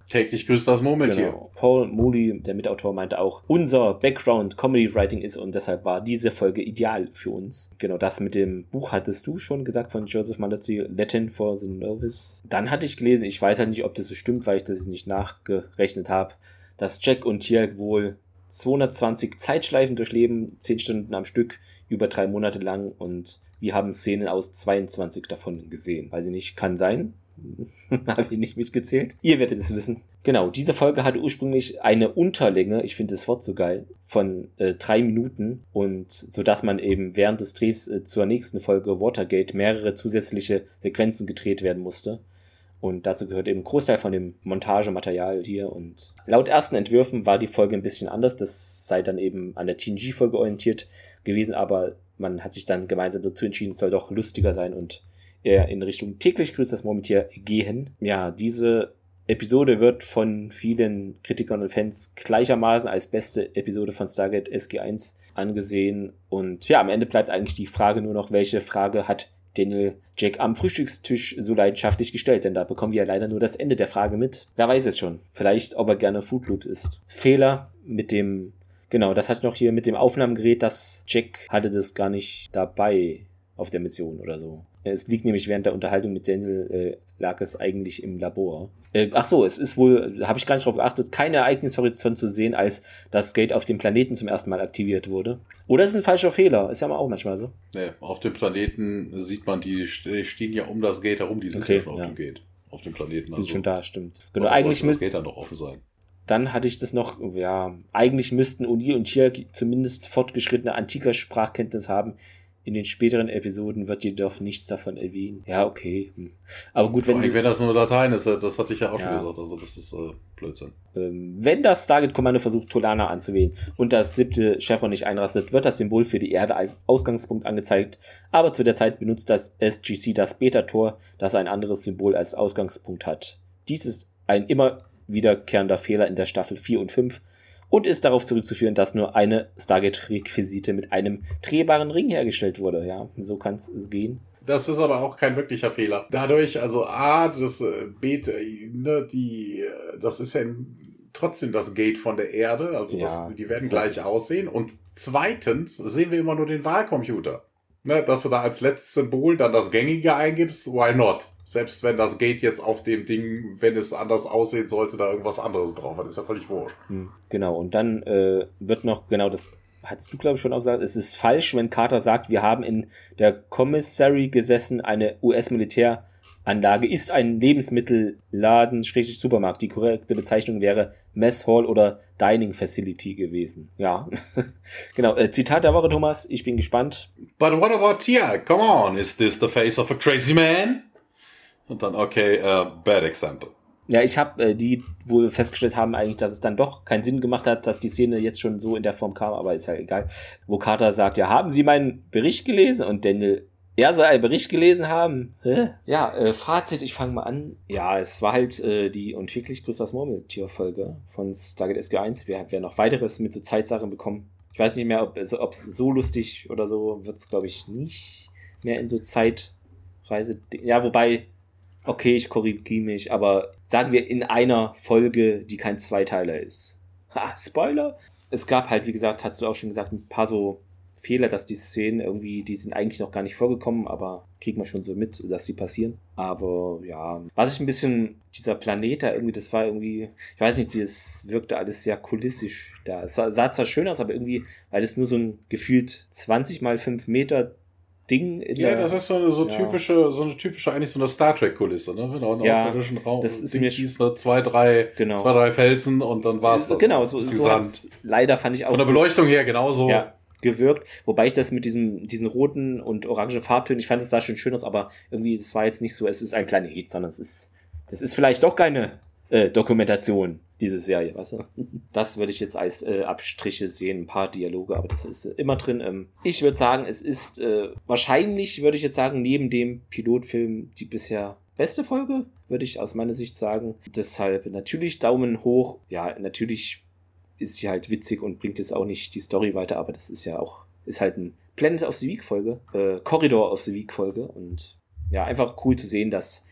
Täglich grüßt das Murmeltier. Genau. Paul Mooney, der Mitautor, meinte auch, unser Background Comedy Writing ist und deshalb war diese Folge ideal für uns. Genau, das mit dem Buch hattest du schon gesagt von Joseph Mallozzi, Latin for the Novice. Dann hatte ich gelesen, ich weiß halt nicht, ob das so stimmt, weil ich das nicht nachgerechnet habe, dass Jack und Teal'c wohl zweihundertzwanzig Zeitschleifen durchleben, zehn Stunden am Stück, über drei Monate lang, und wir haben Szenen aus zweiundzwanzig davon gesehen. Weiß ich nicht, kann sein. Habe ich nicht mitgezählt. Ihr werdet es wissen. Genau, diese Folge hatte ursprünglich eine Unterlänge, ich finde das Wort so geil, von äh, drei Minuten, und so dass man eben während des Drehs äh, zur nächsten Folge Watergate mehrere zusätzliche Sequenzen gedreht werden musste. Und dazu gehört eben ein Großteil von dem Montagematerial hier. Und laut ersten Entwürfen war die Folge ein bisschen anders. Das sei dann eben an der T N G-Folge orientiert gewesen, aber man hat sich dann gemeinsam dazu entschieden, es soll doch lustiger sein und eher in Richtung täglich grüßt das Murmeltier gehen. Ja, diese Episode wird von vielen Kritikern und Fans gleichermaßen als beste Episode von Stargate S G eins angesehen. Und ja, am Ende bleibt eigentlich die Frage nur noch, welche Frage hat Daniel Jack am Frühstückstisch so leidenschaftlich gestellt, denn da bekommen wir ja leider nur das Ende der Frage mit. Wer weiß es schon. Vielleicht, ob er gerne Food Loops isst. Fehler mit dem, genau, das hat noch hier mit dem Aufnahmegerät, das Jack hatte das gar nicht dabei auf der Mission oder so. Es liegt nämlich während der Unterhaltung mit Daniel, äh, lag es eigentlich im Labor. Äh, ach so, es ist wohl, habe ich gar nicht drauf geachtet, kein Ereignishorizont zu sehen, als das Gate auf dem Planeten zum ersten Mal aktiviert wurde. Oder es ist ein falscher Fehler, ist ja auch manchmal so. Nee, auf dem Planeten sieht man, die stehen ja um das Gate herum, die sind okay, ja schon auf ja. dem Gate. Auf dem Planeten. Sind also, schon da, stimmt. Genau, eigentlich müsste das müsste Gate dann noch offen sein. Dann hatte ich das noch, ja, eigentlich müssten O'Neill und Teal'c zumindest fortgeschrittene antiker Sprachkenntnis haben. In den späteren Episoden wird jedoch nichts davon erwähnt. Ja, okay. Aber gut, wenn... wenn das nur Latein ist, das hatte ich ja auch ja. schon gesagt, also das ist äh, Blödsinn. Ähm, wenn das Stargate-Kommando versucht, Tolana anzuwählen und das siebte Chevron nicht einrastet, wird das Symbol für die Erde als Ausgangspunkt angezeigt, aber zu der Zeit benutzt das S G C das Beta-Tor, das ein anderes Symbol als Ausgangspunkt hat. Dies ist ein immer wiederkehrender Fehler in der Staffel vier und fünf, und ist darauf zurückzuführen, dass nur eine Stargate-Requisite mit einem drehbaren Ring hergestellt wurde. Ja, so kann es gehen. Das ist aber auch kein wirklicher Fehler. Dadurch, also A, das äh, Beta, ne, die, das ist ja trotzdem das Gate von der Erde, also das, ja, die werden gleich aussehen. Und zweitens sehen wir immer nur den Wahlcomputer. Ne, dass du da als letztes Symbol dann das Gängige eingibst, why not? Selbst wenn das Gate jetzt auf dem Ding, wenn es anders aussehen sollte, da irgendwas anderes drauf hat, ist ja völlig wurscht. Hm, genau, und dann äh, wird noch, genau das hast du, glaube ich, schon auch gesagt, es ist falsch, wenn Carter sagt, wir haben in der Commissary gesessen, eine U S-Militäranlage ist ein Lebensmittelladen, Schrägstrich Supermarkt. Die korrekte Bezeichnung wäre Mess Hall oder Dining Facility gewesen. Ja, genau. Äh, Zitat der Woche, Thomas, ich bin gespannt. But what about Tia? Come on, is this the face of a crazy man? Und dann, okay, uh, bad example. Ja, ich habe äh, die wohl festgestellt haben eigentlich, dass es dann doch keinen Sinn gemacht hat, dass die Szene jetzt schon so in der Form kam, aber ist ja egal. Wo Carter sagt, ja, haben Sie meinen Bericht gelesen? Und Daniel, er soll einen Bericht gelesen haben. Hä? Ja, äh, Fazit, ich fange mal an. Ja, es war halt äh, die und täglich grüßt das Murmeltier-Folge von Stargate S G eins. Wir haben ja noch weiteres mit so Zeitsachen bekommen. Ich weiß nicht mehr, ob es so, so lustig oder so wird es, glaube ich, nicht mehr in so Zeitreise. Ja, wobei... Okay, ich korrigiere mich, aber sagen wir in einer Folge, die kein Zweiteiler ist. Ha, Spoiler! Es gab halt, wie gesagt, hast du auch schon gesagt, ein paar so Fehler, dass die Szenen irgendwie, die sind eigentlich noch gar nicht vorgekommen, aber kriegt man schon so mit, dass sie passieren. Aber ja, was ich ein bisschen, dieser Planet da irgendwie, das war irgendwie, ich weiß nicht, das wirkte alles sehr kulissisch da. Es sah, sah zwar schön aus, aber irgendwie, weil das nur so ein gefühlt zwanzig mal fünf Meter Ding in ja, der, das ist so eine so ja. typische, so eine typische, eigentlich so eine Star Trek-Kulisse, ne? Genau, in ja, außerirdischen Raum. Das ist mir hieß nur zwei, drei, genau. zwei, drei Felsen und dann war es das. Genau, so, so hat's, leider fand ich auch. Von der Beleuchtung her genauso. Ja, gewirkt. Wobei ich das mit diesem, diesen roten und orangen Farbtönen, ich fand, das sah schon schön aus, aber irgendwie, es war jetzt nicht so, es ist ein Planet, sondern es ist, das ist vielleicht doch keine äh, Dokumentation, diese Serie, weißt du? Das würde ich jetzt als äh, Abstriche sehen, ein paar Dialoge, aber das ist äh, immer drin. Ähm, ich würde sagen, es ist äh, wahrscheinlich, würde ich jetzt sagen, neben dem Pilotfilm die bisher beste Folge, würde ich aus meiner Sicht sagen. Deshalb natürlich Daumen hoch. Ja, natürlich ist sie halt witzig und bringt jetzt auch nicht die Story weiter, aber das ist ja auch, ist halt ein Planet of the Week Folge, äh, Corridor of the Week Folge und ja, einfach cool zu sehen, dass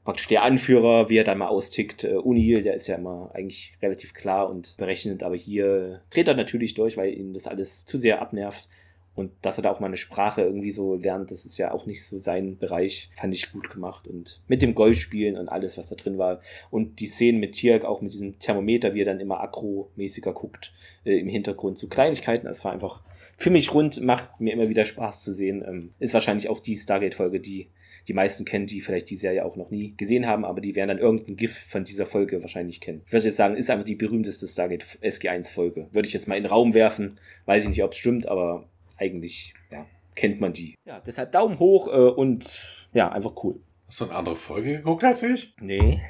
praktisch der Anführer, wie er dann mal austickt. Äh, O'Neill, der ist ja immer eigentlich relativ klar und berechnend, aber hier dreht er natürlich durch, weil ihn das alles zu sehr abnervt. Und dass er da auch mal eine Sprache irgendwie so lernt, das ist ja auch nicht so sein Bereich. Fand ich gut gemacht. Und mit dem Golfspielen und alles, was da drin war. Und die Szenen mit Teal'c, auch mit diesem Thermometer, wie er dann immer aggro-mäßiger guckt, äh, im Hintergrund zu Kleinigkeiten. Das war einfach für mich rund, macht mir immer wieder Spaß zu sehen. Ähm, ist wahrscheinlich auch die Stargate-Folge, die die meisten kennen, die vielleicht die Serie auch noch nie gesehen haben, aber die werden dann irgendein GIF von dieser Folge wahrscheinlich kennen. Ich würde jetzt sagen, ist einfach die berühmteste Stargate S G eins Folge. Würde ich jetzt mal in den Raum werfen. Weiß ich nicht, ob es stimmt, aber eigentlich, ja, kennt man die. Ja, deshalb Daumen hoch äh, und ja, einfach cool. Hast du eine andere Folge geguckt als ich? Nee.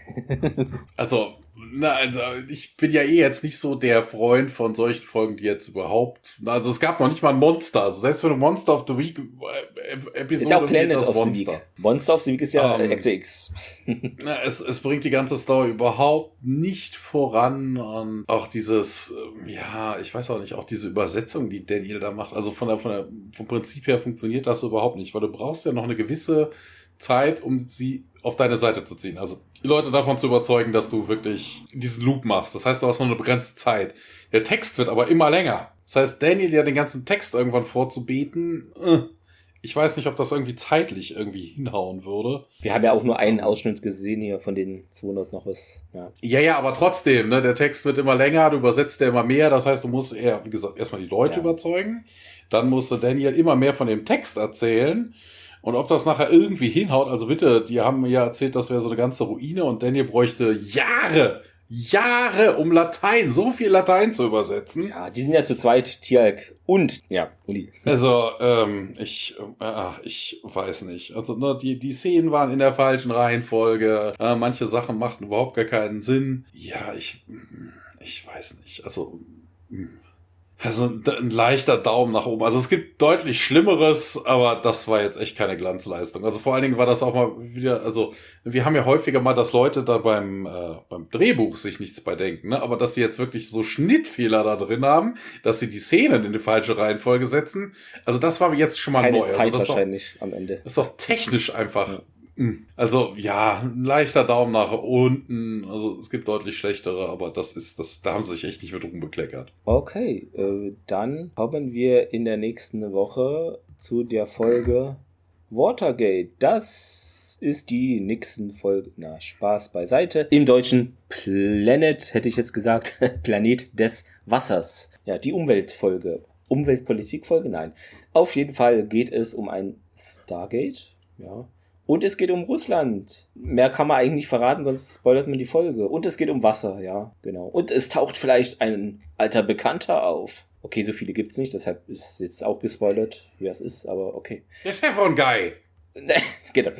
also, na, also, ich bin ja eh jetzt nicht so der Freund von solchen Folgen, die jetzt überhaupt, also es gab noch nicht mal ein Monster, also selbst für eine Monster of the Week Episode ist ja auch Planet das of Monster. the Week. Monster of the Week ist ja um, X X. na, es, es bringt die ganze Story überhaupt nicht voran und auch dieses, ja, ich weiß auch nicht, auch diese Übersetzung, die Daniel da macht, also von der, von der, vom Prinzip her funktioniert das überhaupt nicht, weil du brauchst ja noch eine gewisse Zeit, um sie auf deine Seite zu ziehen. Also die Leute davon zu überzeugen, dass du wirklich diesen Loop machst. Das heißt, du hast noch eine begrenzte Zeit. Der Text wird aber immer länger. Das heißt, Daniel ja den ganzen Text irgendwann vorzubeten, ich weiß nicht, ob das irgendwie zeitlich irgendwie hinhauen würde. Wir haben ja auch nur einen Ausschnitt gesehen hier von den zweihundert noch was. Ja, ja, ja, aber trotzdem, ne, der Text wird immer länger, du übersetzt ja immer mehr. Das heißt, du musst eher, wie gesagt, erstmal die Leute ja. überzeugen. Dann musste Daniel immer mehr von dem Text erzählen. Und ob das nachher irgendwie hinhaut, also bitte, die haben mir ja erzählt, das wäre so eine ganze Ruine und Daniel bräuchte Jahre, Jahre, um Latein, so viel Latein zu übersetzen. Ja, die sind ja zu zweit, Teal'c und, ja, Uli. Also, ähm, ich, äh, ich weiß nicht. Also, ne, die, die Szenen waren in der falschen Reihenfolge, äh, manche Sachen machten überhaupt gar keinen Sinn. Ja, ich, ich weiß nicht, also, mh. Also ein leichter Daumen nach oben. Also es gibt deutlich Schlimmeres, aber das war jetzt echt keine Glanzleistung. Also vor allen Dingen war das auch mal wieder, also wir haben ja häufiger mal, dass Leute da beim äh, beim Drehbuch sich nichts bei denken, ne? Aber dass die jetzt wirklich so Schnittfehler da drin haben, dass sie die Szenen in die falsche Reihenfolge setzen, also das war jetzt schon mal keine neu. Zeit also das wahrscheinlich ist auch, am Ende. Das ist auch technisch einfach... Ja. Also, ja, ein leichter Daumen nach unten. Also, es gibt deutlich schlechtere, aber das ist, das, da haben sie sich echt nicht mit rumbekleckert. Okay, äh, dann kommen wir in der nächsten Woche zu der Folge Watergate. Das ist die Nixon-Folge. Na, Spaß beiseite. Im Deutschen Planet, hätte ich jetzt gesagt, Planet des Wassers. Ja, die Umweltfolge. Umweltpolitikfolge? Nein. Auf jeden Fall geht es um ein Stargate. Ja. Und es geht um Russland. Mehr kann man eigentlich nicht verraten, sonst spoilert man die Folge. Und es geht um Wasser, ja, genau. Und es taucht vielleicht ein alter Bekannter auf. Okay, so viele gibt's nicht, deshalb ist jetzt auch gespoilert, wer es ist, aber okay. Der Chevron-Guy. Genau.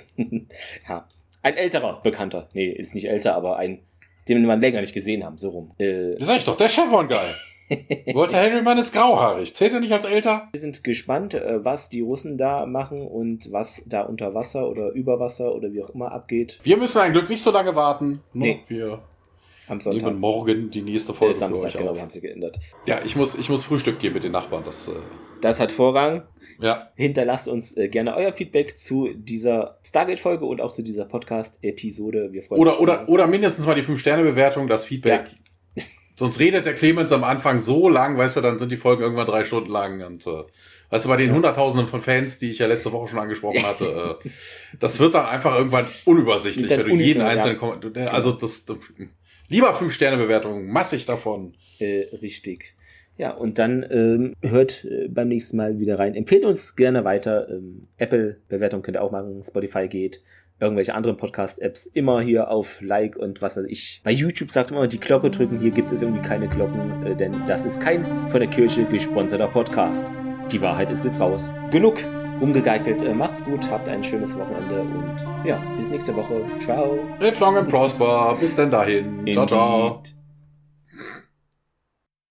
Ja, ein älterer Bekannter. Nee, ist nicht älter, aber ein, den wir länger nicht gesehen haben, so rum. Äh, das sag ich doch, der Chevron-Guy. Walter Henryman ist grauhaarig. Zählt er nicht als älter? Wir sind gespannt, was die Russen da machen und was da unter Wasser oder über Wasser oder wie auch immer abgeht. Wir müssen ein Glück nicht so lange warten. Nee. Wir am Sonntag. nehmen morgen die nächste Folge äh, Samstag, für euch genau, auf. haben sie geändert. Ja, ich muss, ich muss Frühstück gehen mit den Nachbarn. Das, äh das hat Vorrang. Ja. Hinterlasst uns äh, gerne euer Feedback zu dieser Stargate-Folge und auch zu dieser Podcast-Episode. Wir freuen oder, uns. Oder, oder mindestens mal die fünf Sterne Bewertung, das Feedback. Ja. Sonst redet der Clemens am Anfang so lang, weißt du, dann sind die Folgen irgendwann drei Stunden lang. Und äh, weißt du, bei den Hunderttausenden von Fans, die ich ja letzte Woche schon angesprochen hatte, äh, das wird dann einfach irgendwann unübersichtlich, wenn du jeden einzelnen... Ja. Also das, das lieber fünf Sterne Bewertung, massig davon. Äh, richtig. Ja, und dann ähm, hört äh, beim nächsten Mal wieder rein. Empfehlt uns gerne weiter. Ähm, Apple-Bewertung könnt ihr auch machen, Spotify geht. Irgendwelche anderen Podcast-Apps immer hier auf Like und was weiß ich. Bei YouTube sagt man immer, die Glocke drücken. Hier gibt es irgendwie keine Glocken, äh, denn das ist kein von der Kirche gesponserter Podcast. Die Wahrheit ist jetzt raus. Genug rumgegeigelt. Äh, macht's gut, habt ein schönes Wochenende und ja, bis nächste Woche. Ciao. Live long and prosper. Bis denn dahin. Ciao, ciao.